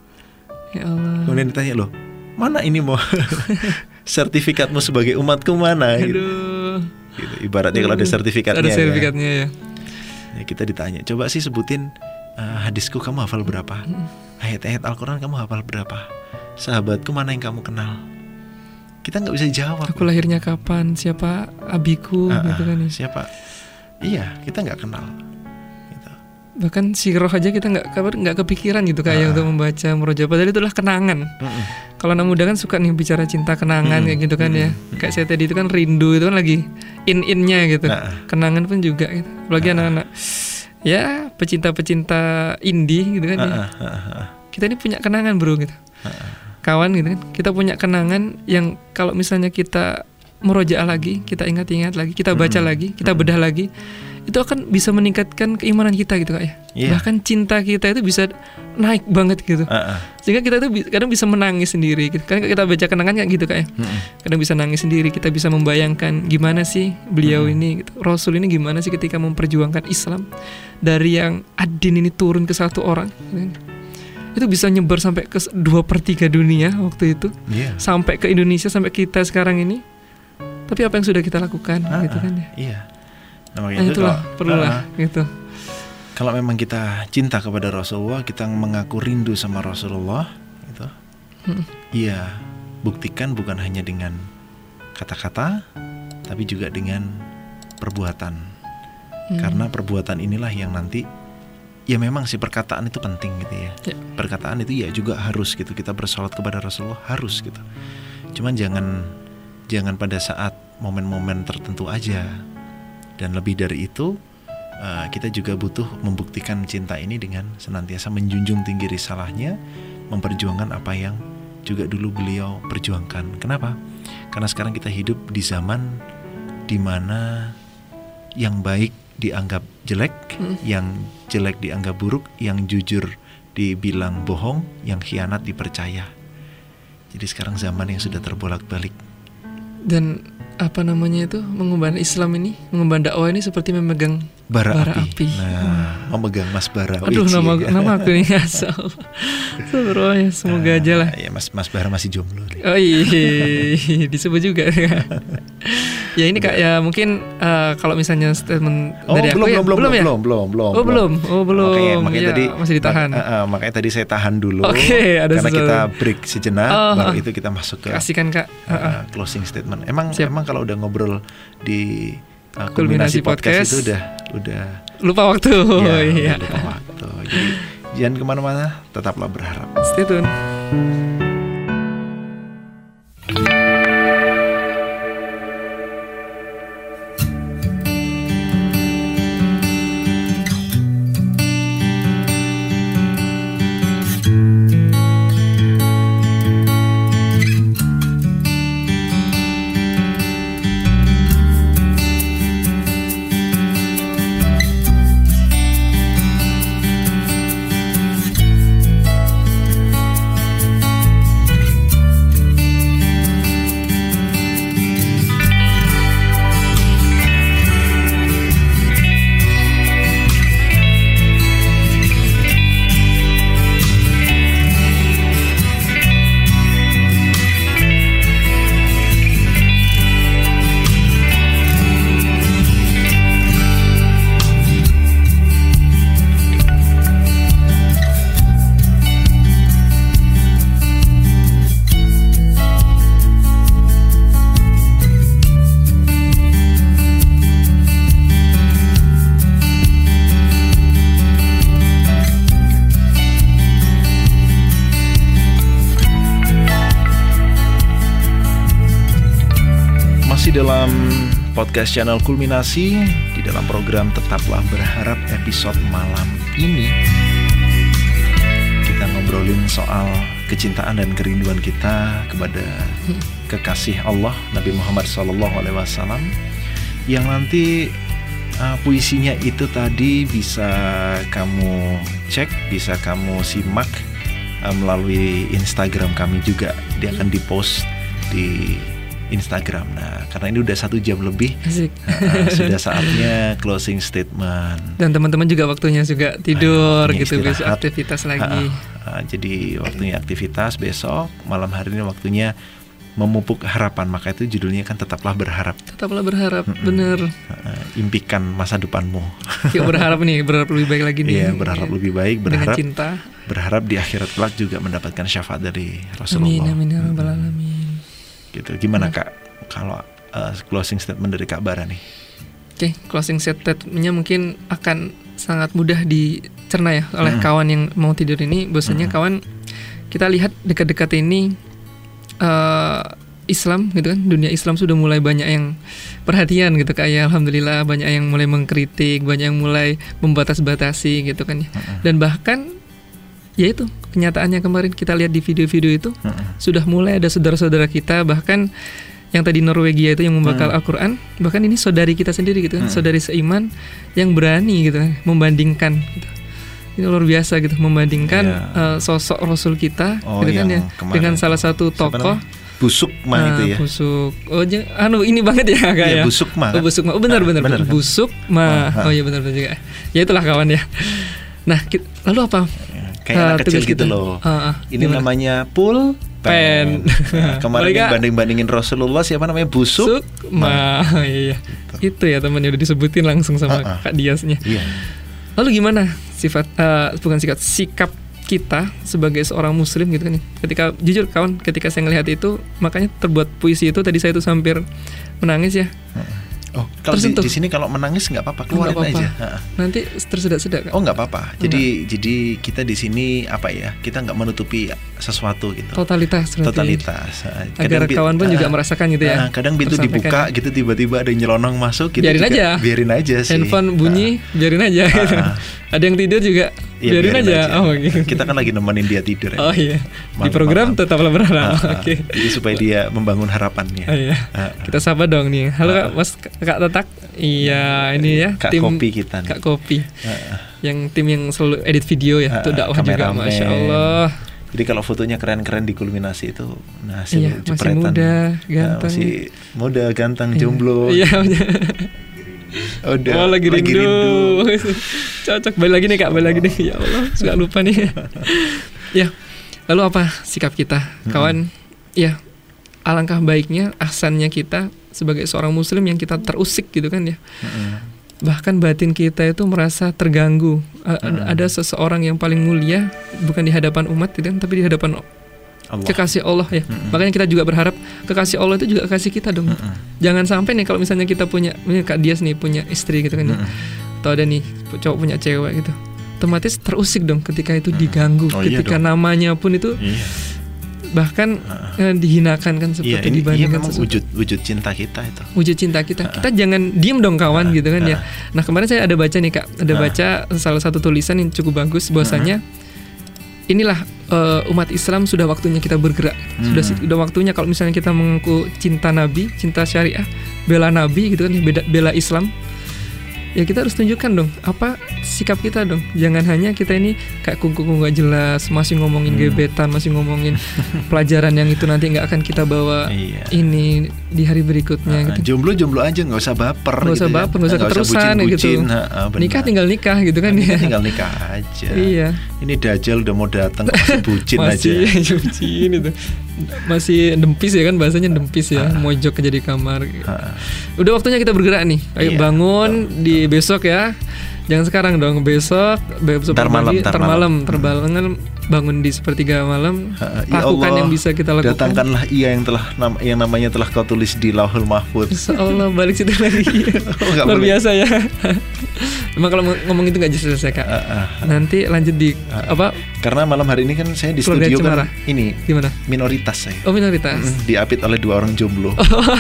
Ya Allah. Kemudian ditanya, loh, mana ini mau sertifikatmu sebagai umatku mana? Gitu. Aduh. Gitu. Ibaratnya kalau ada sertifikatnya. Ada sertifikatnya ya. ya. Ya kita ditanya, coba sih sebutin uh, hadisku kamu hafal berapa? Hmm. Ayat-ayat Al-Quran kamu hafal berapa? Sahabatku mana yang kamu kenal? Kita nggak bisa jawab. Aku lahirnya kapan? Siapa abiku? Uh, gitu kan ya. Siapa? Iya, kita nggak kenal. Gitu. Bahkan sirah aja kita nggak nggak kepikiran gitu kayak uh, untuk membaca murojaah. Padahal itu adalah kenangan. Uh-uh. Kalau anak muda kan suka nih bicara cinta kenangan uh-uh. kayak gitu kan uh-uh. ya. Kayak saya tadi itu kan rindu itu kan lagi in-innya gitu. Uh-uh. Kenangan pun juga gitu. Apalagi uh-uh. anak-anak ya pecinta-pecinta indie gitu kan uh-uh. ya. Uh-uh. Kita ini punya kenangan bro gitu. Uh-uh. Kawan gitu kan, kita punya kenangan yang kalau misalnya kita murojaah lagi, kita ingat-ingat lagi, kita baca mm-hmm. lagi, kita bedah lagi, itu akan bisa meningkatkan keimanan kita gitu kak ya. Yeah. Bahkan cinta kita itu bisa naik banget gitu. Uh-uh. Sehingga kita itu kadang bisa menangis sendiri gitu. Kan kita baca kenangan kayak gitu kak ya. Mm-hmm. Kadang bisa nangis sendiri, kita bisa membayangkan gimana sih beliau mm-hmm. ini gitu. Rasul ini gimana sih ketika memperjuangkan Islam dari yang adin ini turun ke satu orang gitu. Itu bisa nyebar sampai ke dua per tiga dunia waktu itu, yeah. sampai ke Indonesia, sampai kita sekarang ini. Tapi apa yang sudah kita lakukan, uh-uh, gitu kan ya? Iya. Nah, nah itu itulah kalau, perlulah uh-uh. gitu. Kalau memang kita cinta kepada Rasulullah, kita mengaku rindu sama Rasulullah, gitu. Hmm. Iya, buktikan bukan hanya dengan kata-kata, tapi juga dengan perbuatan. Hmm. Karena perbuatan inilah yang nanti. Ya memang sih perkataan itu penting gitu ya. ya. Perkataan itu ya juga harus gitu. Kita bersolat kepada Rasulullah harus gitu. Cuman jangan jangan pada saat momen-momen tertentu aja. Dan lebih dari itu uh, kita juga butuh membuktikan cinta ini dengan senantiasa menjunjung tinggi risalahnya, memperjuangkan apa yang juga dulu beliau perjuangkan. Kenapa? Karena sekarang kita hidup di zaman di mana yang baik dianggap jelek, hmm. yang jelek dianggap buruk, yang jujur dibilang bohong, yang khianat dipercaya. Jadi sekarang zaman yang sudah terbolak-balik. Dan apa namanya itu, mengemban Islam ini, mengemban dakwah ini seperti memegang bara, bara api. api. Nah, hmm. memegang Mas Bara. Aduh, Wici, nama ya. nama aku ini asal. Semoga ya, semoga uh, aja lah. Ya Mas Mas Bara masih jomblo. Oh iya, disebut juga. Ya ini kak ya mungkin uh, kalau misalnya statement oh, dari belum, aku ya belum, belum ya belum belum belum oh belum oh belum makanya, makanya ya, tadi masih ditahan mak, uh, uh, makanya tadi saya tahan dulu okay, ada karena sesuatu. Kita break sejenak oh, baru itu kita masuk ke kasihkan kak uh, uh. closing statement. Emang Siap. emang kalau udah ngobrol di uh, Kulminasi podcast, podcast itu udah udah lupa waktu ya, oh, iya. lupa waktu jadi jangan kemana-mana, tetaplah berharap. Stay tune. Dalam podcast channel Kulminasi, di di dalam program Tetaplah Berharap episode malam ini. Kita ngobrolin soal kecintaan dan kerinduan kita kepada kekasih Allah Nabi Muhammad shallallahu alaihi wasallam, yang nanti uh, puisinya itu tadi bisa kamu cek, bisa kamu simak uh, melalui Instagram kami juga. Dia akan dipost di Instagram. Nah, karena ini udah satu jam lebih, uh, sudah saatnya closing statement. Dan teman-teman juga waktunya juga tidur, uh, gitu, istirahat. besok aktivitas lagi. Uh, uh, jadi waktunya aktivitas besok, malam hari ini waktunya memupuk harapan. Maka itu judulnya kan Tetaplah Berharap. Tetaplah berharap, Mm-mm. bener. Uh, impikan masa depanmu. Yuk berharap nih, berharap lebih baik lagi nih. Iya, berharap ya. lebih baik, berharap dengan cinta. Berharap di akhirat kelak juga mendapatkan syafaat dari Rasulullah. Amin, amin, ya rabbal alamin. Gitu. Gimana Nah. Kak kalau uh, closing statement dari Kak Bara nih? Oke, okay, closing statement-nya mungkin akan sangat mudah dicerna ya oleh mm-hmm. kawan yang mau tidur ini. Bahwasanya mm-hmm. kawan, kita lihat dekat-dekat ini uh, Islam gitu kan, dunia Islam sudah mulai banyak yang perhatian gitu, kayak alhamdulillah banyak yang mulai mengkritik, banyak yang mulai membatas-batasi gitu kan ya. Mm-hmm. Dan bahkan ya itu kenyataannya kemarin kita lihat di video-video itu, mm-hmm. sudah mulai ada saudara-saudara kita, bahkan yang tadi Norwegia itu yang membakar mm. Al-Quran, bahkan ini saudari kita sendiri gitu kan, mm. saudari seiman yang berani gitu kan, membandingkan gitu. Ini luar biasa gitu, membandingkan yeah. uh, sosok Rasul kita oh, gitu kan ya kemarin. Dengan salah satu tokoh Busukma uh, itu ya. Busuk. Oh, j- anu ini banget ya kayak. Ya, Busukma. Oh, Busukma. Oh, benar benar. benar, kan? Busukma. Oh, oh iya benar benar juga. Ya itulah kawan ya. Nah, kita, lalu apa? Kayak uh, anak kecil gitu loh. Uh, uh, ini gimana? Namanya pul pen. Nah, kemarin yang banding-bandingin Rasulullah siapa namanya Busuk Ma. Oh, iya. Gitu. Itu ya temannya udah disebutin langsung sama uh, uh. Kak Diasnya. Iya. Lalu gimana sifat uh, bukan sikap sikap kita sebagai seorang muslim gitu kan. Ketika jujur kawan, ketika saya ngelihat itu, makanya terbuat puisi itu tadi saya itu hampir menangis ya. Uh. Oh, kalau di, di sini kalau menangis nggak apa-apa, keluarin oh, gak apa-apa. aja. Nanti tersedak-sedak. Oh, nggak apa-apa. Jadi enggak. jadi kita di sini apa ya? Kita nggak menutupi sesuatu gitu. Totalitas. Berarti. Totalitas. Agar kadang, kawan pun uh, juga merasakan gitu ya. Uh, kadang pintu dibuka gitu, tiba-tiba ada yang nyelonong masuk. Gitu biarin juga, aja. Biarin aja sih. Handphone bunyi, uh, biarin aja. Uh, gitu. Uh, ada yang tidur juga. Ya, biarin, biarin aja. aja. Oh, gitu. Kita kan lagi nemenin dia tidur. Ya. Oh iya. Malam, di program malam. Tetaplah berharap. Uh, uh, Oke. Okay. Jadi supaya dia membangun harapannya. Oh, iya. uh, uh. Kita sapa dong nih. Halo uh, Kak, Mas Kak Tatak. Iya, ini ya Kak tim Kopi kita nih. Kak Kopi. Uh, yang tim yang selalu edit video ya. Itu uh, dakwah juga, Masya Allah. Jadi kalau fotonya keren-keren di kulminasi itu, nah hasil iya, jepretan. Masih muda, ganteng. Nah, masih muda, ganteng, jomblo. Iya. Oh, udah, oh lagi rindu. lagi rindu. Cocok, balik lagi nih Kak, balik lagi nih. Ya Allah, suka lupa nih. Ya, lalu apa sikap kita, kawan? Hmm. Ya, alangkah baiknya, ahsannya kita sebagai seorang muslim yang kita terusik gitu kan ya. Hmm. Bahkan batin kita itu merasa terganggu. Hmm. Ada seseorang yang paling mulia, bukan di hadapan umat gitu kan, tapi di hadapan Allah. Kekasih Allah ya. Mm-mm. Makanya kita juga berharap kekasih Allah itu juga kekasih kita dong. Mm-mm. Jangan sampai nih kalau misalnya kita punya, Kak Dias nih punya istri gitu kan ya. Atau ada nih cowok punya cewek gitu. Otomatis terusik dong ketika itu diganggu, oh, ketika iya namanya pun itu iya. bahkan uh, eh, dihinakan kan seperti iya, ini, dibandingkan iya, wujud wujud cinta kita itu. Wujud cinta kita. Uh, kita jangan diem dong kawan uh, gitu kan uh, ya. Nah, kemarin saya ada baca nih Kak, ada uh, baca salah satu tulisan yang cukup bagus bahwasanya uh, inilah uh, umat Islam sudah waktunya kita bergerak. Hmm. Sudah sudah waktunya kalau misalnya kita mengaku cinta Nabi, cinta syariah, bela Nabi gitu kan, bela, bela Islam. Ya kita harus tunjukkan dong apa sikap kita dong. Jangan hanya kita ini kayak kuku-kuku gak jelas, masih ngomongin hmm. gebetan, masih ngomongin pelajaran yang itu nanti gak akan kita bawa iya. ini di hari berikutnya nah, gitu. Jomblo-jomblo aja, gak usah baper. Gak usah gitu baper, ya. gak usah keterusan gitu. Nah, nikah tinggal nikah gitu kan nah, ya. Tinggal nikah aja. Iya. Ini Dajjal udah mau datang masih bucin masih aja. Masih bucin itu. Masih dempis ya kan, bahasanya dempis ya, mojok aja di kamar. Udah waktunya kita bergerak nih. Ayo iya. bangun di besok ya, jangan sekarang dong, besok besok ntar malam, ntar malam terbalangan bangun di sepertiga malam, Ha, ya lakukan Allah, yang bisa kita lakukan. datangkanlah ia yang telah nam- yang namanya telah kau tulis di Lauhul Mahfuz. Insya Allah balik situ lagi. Oh, nggak Luar boleh. biasa ya. Emang kalau ngomong itu nggak selesai Kak. Ah, ah. Nanti lanjut di Ah. apa? Karena malam hari ini kan saya di Keluarga studio Cemara. kan ini Gimana? minoritas saya. Oh minoritas. Mm, diapit oleh dua orang jomblo.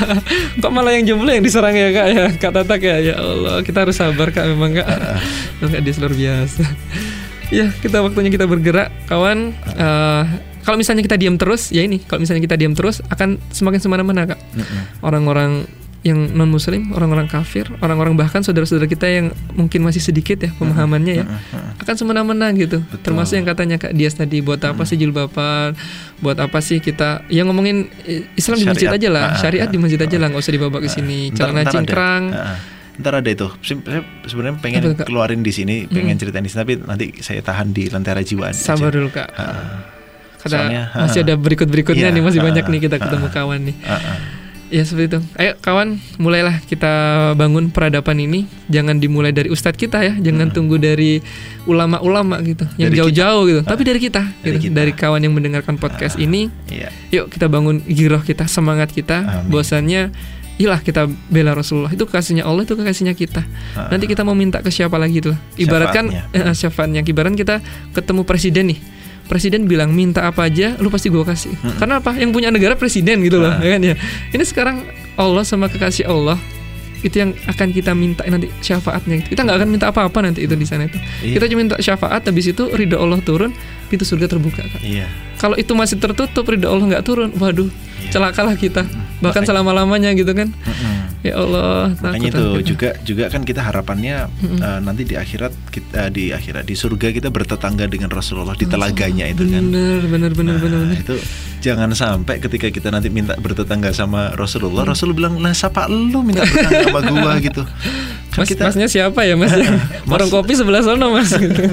Kok malah yang jomblo yang diserang ya Kak ya, Kak Tatak ya. Ya Allah, kita harus sabar Kak memang Kak. Enggak dia luar biasa. Ya, kita waktunya kita bergerak, kawan. Uh, kalau misalnya kita diam terus, ya ini. Kalau misalnya kita diam terus, akan semakin semana-mana Kak. Mm-mm. Orang-orang yang non Muslim, orang-orang kafir, orang-orang bahkan saudara-saudara kita yang mungkin masih sedikit ya pemahamannya ya, akan semena-mena gitu. Betul. Termasuk yang katanya Kak Dias tadi, buat apa sih jilbaban, buat apa sih kita yang ngomongin Islam di masjid Syariat. aja lah, Ah, syariat ah, di masjid ah, aja lah, nggak usah dibawa ke sini. Ntar- Celana ntar ada. cingkrang. Ah, ah. Ntar ada itu. Sim- Saya sebenarnya pengen Apa tuh, Kak? keluarin di sini, pengen ceritain di sini, tapi nanti saya tahan di Lentera Jiwaan. Sabar aja. dulu Kak. Ah. Karena Soalnya, masih ah, ada berikut-berikutnya iya, nih, masih ah, banyak nih kita ah, ketemu ah, kawan nih. Ah, ah. Ya seperti itu. Ayo kawan, mulailah kita bangun peradaban ini. Jangan dimulai dari ustadz kita ya, jangan Hmm. tunggu dari ulama-ulama gitu, yang Dari jauh-jauh gitu. Tapi Ah, dari kita, dari gitu. kita. Dari kawan yang mendengarkan podcast Ah, ini. Iya. Yuk kita bangun giroh kita, semangat kita. Amin. Bahwasannya, iyalah kita bela Rasulullah. Itu kasihnya Allah, itu kasihnya kita. Ah. Nanti kita mau minta ke siapa lagi tuh? Ibaratkan Syafaatnya. eh, syafaatnya. Ibarat kita ketemu presiden nih. Presiden bilang minta apa aja, lu pasti gue kasih. Mm-mm. Karena apa? Yang punya negara presiden gitu loh, Ah. ya kan ya. Ini sekarang Allah sama kekasih Allah itu yang akan kita minta nanti syafaatnya. Kita nggak akan minta apa-apa nanti itu di sana itu. Iya. Kita cuma minta syafaat, habis itu ridho Allah turun, pintu surga terbuka Kak. Iya. Kalau itu masih tertutup, ridho Allah nggak turun, waduh, Iya. celakalah kita. Bahkan Makanya- selama-lamanya gitu kan. Mm-mm. Ya Allah, Makanya takut itu kita. juga juga kan kita harapannya Mm-mm. eh, nanti di akhirat kita di akhirat di surga kita bertetangga dengan Rasulullah di telaganya itu kan. Bener, bener, bener, Nah, bener, bener. itu jangan sampai ketika kita nanti minta bertetangga sama Rasulullah, Rasul bilang, "Lah siapa lu minta bertetangga sama gua?" gitu. Kan Mas, kita masnya siapa ya mas? Warung kopi sebelah sana mas. Gitu.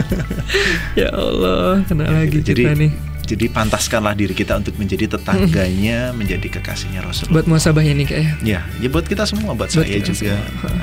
Ya Allah, kena lagi gitu. Jadi kita nih. jadi pantaskanlah diri kita untuk menjadi tetangganya, menjadi kekasihnya Rasulullah. Buat muasabah ini Kak ya. Ya, ya buat kita semua, buat, Buat saya kita juga. semua.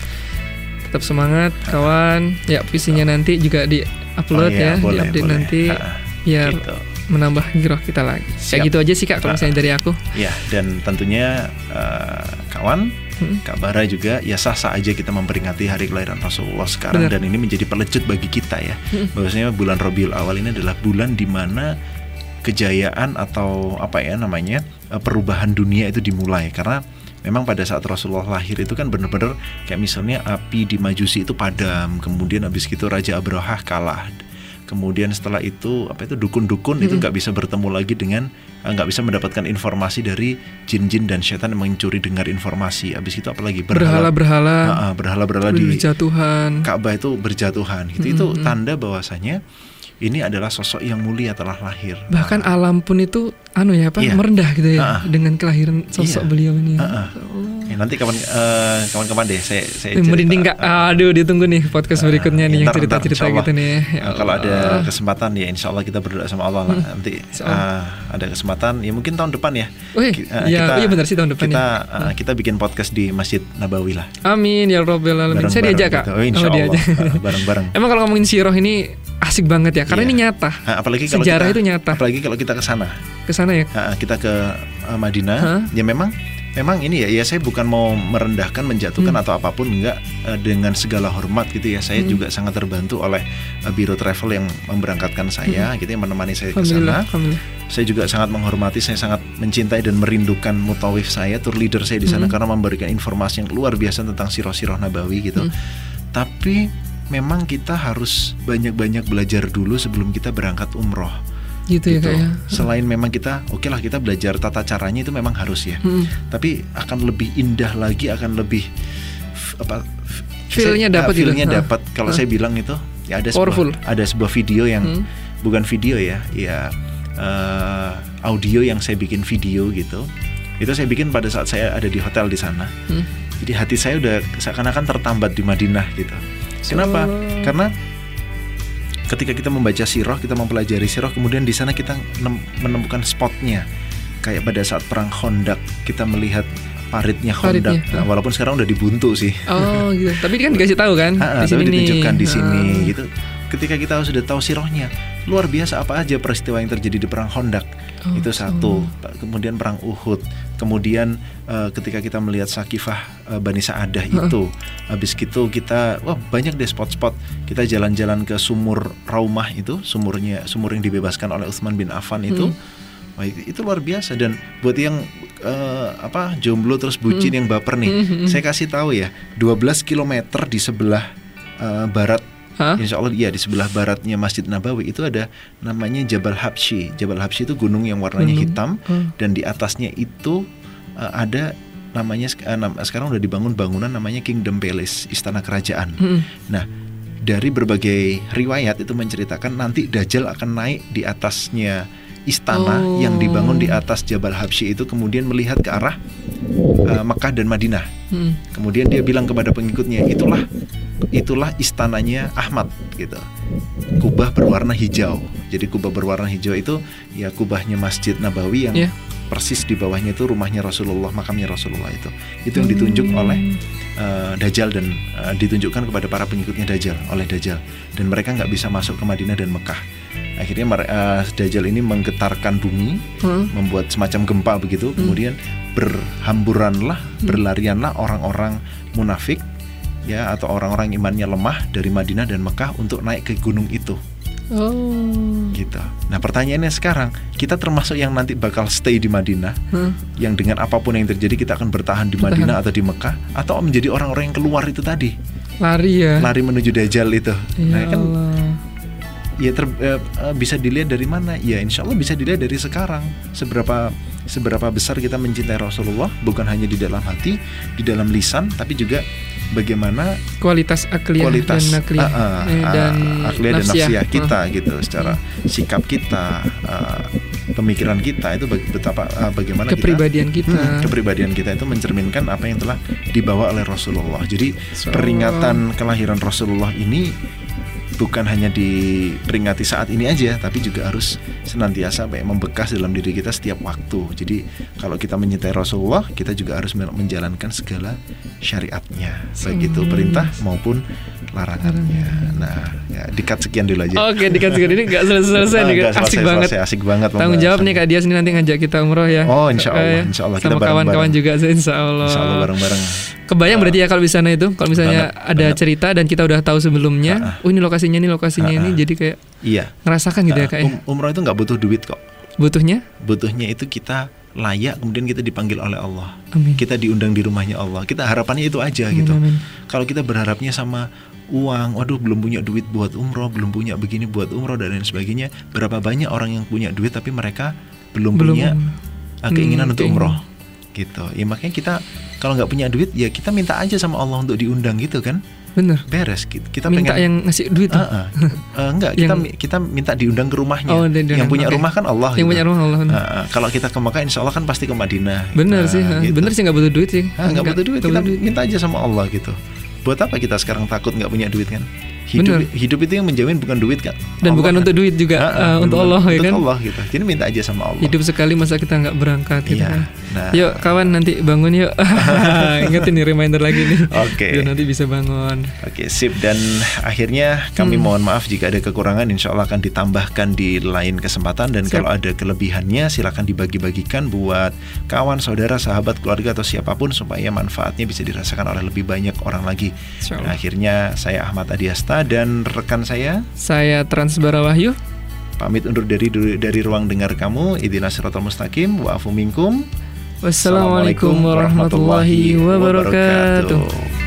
Tetap semangat kawan. Ya visinya nanti juga di upload Oh, iya, ya, boleh, di update boleh. nanti Ha, biar gitu. menambah giroh kita lagi. Siap. Kayak gitu aja sih Kak kalau Ha. misalnya dari aku. Ya, dan tentunya eh, kawan, Hmm. Kak Bara juga ya sah-sah aja kita memperingati hari kelahiran Rasulullah sekarang. Benar. Dan ini menjadi pelecut bagi kita ya. Hmm. Bahwasanya bulan Rabiul Awal ini adalah bulan di mana kejayaan atau apa ya namanya eh, perubahan dunia itu dimulai, karena memang pada saat Rasulullah lahir itu kan benar-benar kayak misalnya api di Majusi itu padam, kemudian habis itu Raja Abrahah kalah. Kemudian setelah itu apa itu dukun-dukun itu Hmm. nggak bisa bertemu lagi dengan eh, nggak bisa mendapatkan informasi dari jin-jin dan setan yang mencuri dengar informasi. Habis itu apalagi Berhala-berhala, Ah, ah, berhala-berhala di berjatuhan. Ka'bah itu berjatuhan gitu. Itu Hmm. tanda bahwasanya ini adalah sosok yang mulia telah lahir. Bahkan Ah, alam pun itu anu ya apa Iya. merendah gitu ya Ah. dengan kelahiran Iya. sosok beliau ini. Ah, ah. Ya Allah. ya, nanti kapan eh, kawan-kawan deh saya saya Eh, merinding cerita. Kak. Aduh, ditunggu nih podcast Ah, berikutnya nih yang ntar- ntar cerita-cerita insya Allah. gitu nih. Ya Eh, kalau ada Allah. kesempatan ya insya Allah kita berdoa sama Allah lah. Nanti Insya Allah. ah, ada kesempatan ya mungkin tahun depan ya. Wih, Ki- eh, iya, kita- iya benar sih tahun depan kita ya. eh, kita bikin podcast di Masjid Nabawi lah. Amin ya Rabbal alamin. Saya Bareng-bareng diajak Kak. gitu. Oh, insya Oh, Allah diajak. Ah, bareng-bareng. Emang kalau ngomongin siroh ini asik banget ya, karena Iya. ini nyata. Ah, apalagi kalau Sejarah kita, itu nyata. Apalagi kalau kita ke sana. Ke sana ya. Ah, kita ke eh, Madinah. Hah? Ya memang memang ini ya, ya saya bukan mau merendahkan, menjatuhkan Hmm. atau apapun, enggak, eh, dengan segala hormat gitu ya. Saya Hmm. juga sangat terbantu oleh eh, biro travel yang memberangkatkan saya, gitu ya, menemani saya ke Alhamdulillah, sana. alhamdulillah. Saya juga sangat menghormati, saya sangat mencintai dan merindukan mutawif saya, tour leader saya di sana, Hmm. karena memberikan informasi yang luar biasa tentang sirah-sirah Nabawi gitu. Hmm. Tapi memang kita harus banyak-banyak belajar dulu sebelum kita berangkat umroh. Gitu, ya Gitu. Kak ya. Selain memang kita, oke lah kita belajar tata caranya itu memang harus ya. Hmm. Tapi akan lebih indah lagi, akan lebih f- apa? f- Feel-nya saya- dapat ah, feel-nya gitu. Ah. dapat. Kalau Ah. saya bilang itu ya ada Powerful. sebuah ada sebuah video yang Hmm. bukan video ya, ya eh, audio yang saya bikin video gitu. Itu saya bikin pada saat saya ada di hotel di sana. Hmm. Jadi hati saya udah seakan-akan tertambat di Madinah gitu. Kenapa? Oh. Karena ketika kita membaca sirah, kita mempelajari sirah, kemudian di sana kita nem- menemukan spotnya. Kayak pada saat perang Khandaq kita melihat paritnya Paritnya, Khandaq. Nah, ah. walaupun sekarang udah dibuntu sih. Oh gitu. Tapi kan dikasih tahu kan Ah, ah, di sini tapi nih. ditunjukkan di sini Ah. gitu. Ketika kita sudah tahu sirahnya, luar biasa apa aja peristiwa yang terjadi di perang Khandaq. Oh, itu satu. Oh. Kemudian perang Uhud. Kemudian uh, ketika kita melihat Sakifah uh, Bani Sa'adah itu, habis itu kita wah banyak deh spot-spot. Kita jalan-jalan ke sumur Raumah itu, sumurnya sumur yang dibebaskan oleh Utsman bin Affan itu. Hmm. Wah, itu luar biasa. Dan buat yang uh, apa jomblo terus bucin hmm. yang baper nih, hmm. saya kasih tahu ya, dua belas kilometer di sebelah uh, barat, huh? Insya Allah ya di sebelah baratnya Masjid Nabawi itu ada namanya Jabal Habsyi. Jabal Habsyi itu gunung yang warnanya gunung. hitam, hmm. dan di atasnya itu uh, ada namanya uh, sekarang udah dibangun bangunan namanya Kingdom Palace, istana kerajaan. Hmm. Nah, dari berbagai riwayat itu menceritakan nanti Dajjal akan naik di atasnya istana oh. yang dibangun di atas Jabal Habsyi itu, kemudian melihat ke arah uh, Mekah dan Madinah. Hmm. Kemudian dia bilang kepada pengikutnya, itulah itulah istananya Ahmad gitu. Kubah berwarna hijau. Jadi kubah berwarna hijau itu ya kubahnya Masjid Nabawi yang yeah. persis di bawahnya itu rumahnya Rasulullah, makamnya Rasulullah itu. Itu yang ditunjuk hmm. oleh uh, Dajjal dan uh, ditunjukkan kepada para pengikutnya Dajjal oleh Dajjal, dan mereka nggak bisa masuk ke Madinah dan Mekah. Akhirnya uh, Dajjal ini menggetarkan bumi, hmm. membuat semacam gempa begitu. Hmm. Kemudian berhamburanlah, hmm. berlarianlah orang-orang munafik ya, atau orang-orang imannya lemah dari Madinah dan Mekah untuk naik ke gunung itu. Oh. Gitu. Nah, pertanyaannya sekarang, kita termasuk yang nanti bakal stay di Madinah, hmm. yang dengan apapun yang terjadi kita akan bertahan di bertahan. Madinah atau di Mekah, atau menjadi orang-orang yang keluar itu tadi, lari ya, lari menuju Dajjal itu. Ya, nah, kan ya ter, uh, uh, bisa dilihat dari mana? Ya insya Allah bisa dilihat dari sekarang. Seberapa seberapa besar kita mencintai Rasulullah, bukan hanya di dalam hati, di dalam lisan, tapi juga bagaimana kualitas akliyah kualitas, dan nakliyah uh, uh, eh, dan akliyah dan nafsiyah kita uh. gitu, secara sikap kita, uh, pemikiran kita itu betapa uh, bagaimana kepribadian kita, kita. Hmm, kepribadian kita itu mencerminkan apa yang telah dibawa oleh Rasulullah. Jadi so. peringatan kelahiran Rasulullah ini bukan hanya diperingati saat ini aja, tapi juga harus senantiasa baik membekas dalam diri kita setiap waktu. Jadi kalau kita mencintai Rasulullah, kita juga harus menjalankan segala syariatnya, baik itu perintah maupun larangannya. Nah, ya, dikat sekian dulu aja. Oke, dikat sekian ini nggak selesai-selesai nih. Asik selesai, banget. Selesai, asik banget. Tanggung jawab nih Kak Dia sini nanti ngajak kita umroh ya. Oh, insya Allah, insya Allah. Sama kawan-kawan juga, insya Allah. Insya Allah bareng-bareng. Kebayang uh, berarti ya kalau di sana itu, kalau misalnya banget, ada banget. cerita dan kita udah tahu sebelumnya, uh, uh. oh ini lokasinya, ini lokasinya uh, uh. ini, jadi kayak iya. ngerasakan gitu uh, ya Kak. Um, umroh itu nggak butuh duit kok. Butuhnya? Butuhnya itu kita layak, kemudian kita dipanggil oleh Allah. Amin. Kita diundang di rumahnya Allah. Kita harapannya itu aja amin, gitu. Amin. Kalau kita berharapnya sama uang, waduh belum punya duit buat umroh, belum punya begini buat umroh dan lain sebagainya. Berapa banyak orang yang punya duit tapi mereka belum, belum punya uh, keinginan hmm, untuk umroh, gitu. Ya makanya kita kalau nggak punya duit ya kita minta aja sama Allah untuk diundang gitu kan. Bener. Beres. Kita minta pengen yang ngasih duit. Uh, uh, uh, enggak, kita yang... kita minta diundang ke rumahnya. Oh, yang punya okay. rumah kan Allah. Yang gitu. punya rumah Allah. Uh, uh, kalau kita ke Mekah, insya Allah kan pasti ke Madinah. Bener uh, sih. Gitu. Bener sih nggak butuh duit sih. Uh, nggak butuh duit. Kita duit. minta aja sama Allah gitu. Buat apa kita sekarang takut nggak punya duit kan? Hidup, hidup itu yang menjamin bukan duit kan? Dan Allah bukan kan? untuk duit juga, uh, uh, untuk Allah ya kan? Untuk Allah gitu. Jadi minta aja sama Allah. Hidup sekali masa kita nggak berangkat gitu iya, kan? Nah. Yuk kawan nanti bangun yuk. Ingetin nih reminder lagi nih. Oke. Okay. Biar nanti bisa bangun. Oke okay, sip. Dan akhirnya kami hmm. mohon maaf jika ada kekurangan. Insya Allah akan ditambahkan di lain kesempatan. Dan Siap. kalau ada kelebihannya silakan dibagi-bagikan buat kawan, saudara, sahabat, keluarga atau siapapun supaya manfaatnya bisa dirasakan oleh lebih banyak orang lagi. Nah, akhirnya saya Ahmad Adiasta dan rekan saya, saya Trans Barawahyu, pamit undur dari dari ruang dengar kamu. Ihdinas siratal mustaqim wa afu minkum. Wassalamualaikum warahmatullahi wabarakatuh.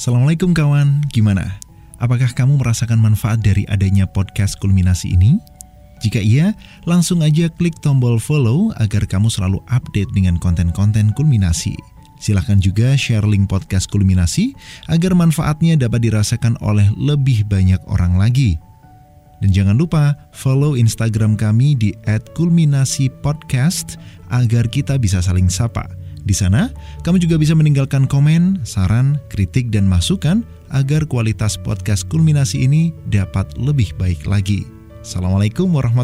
Assalamualaikum kawan, gimana? Apakah kamu merasakan manfaat dari adanya podcast Kulminasi ini? Jika iya, langsung aja klik tombol follow agar kamu selalu update dengan konten-konten Kulminasi. Silahkan juga share link podcast Kulminasi agar manfaatnya dapat dirasakan oleh lebih banyak orang lagi. Dan jangan lupa follow Instagram kami di et kulminasi podcast agar kita bisa saling sapa. Di sana, kamu juga bisa meninggalkan komen, saran, kritik, dan masukan agar kualitas podcast Kulminasi ini dapat lebih baik lagi. Assalamualaikum warahmatullahi wabarakatuh.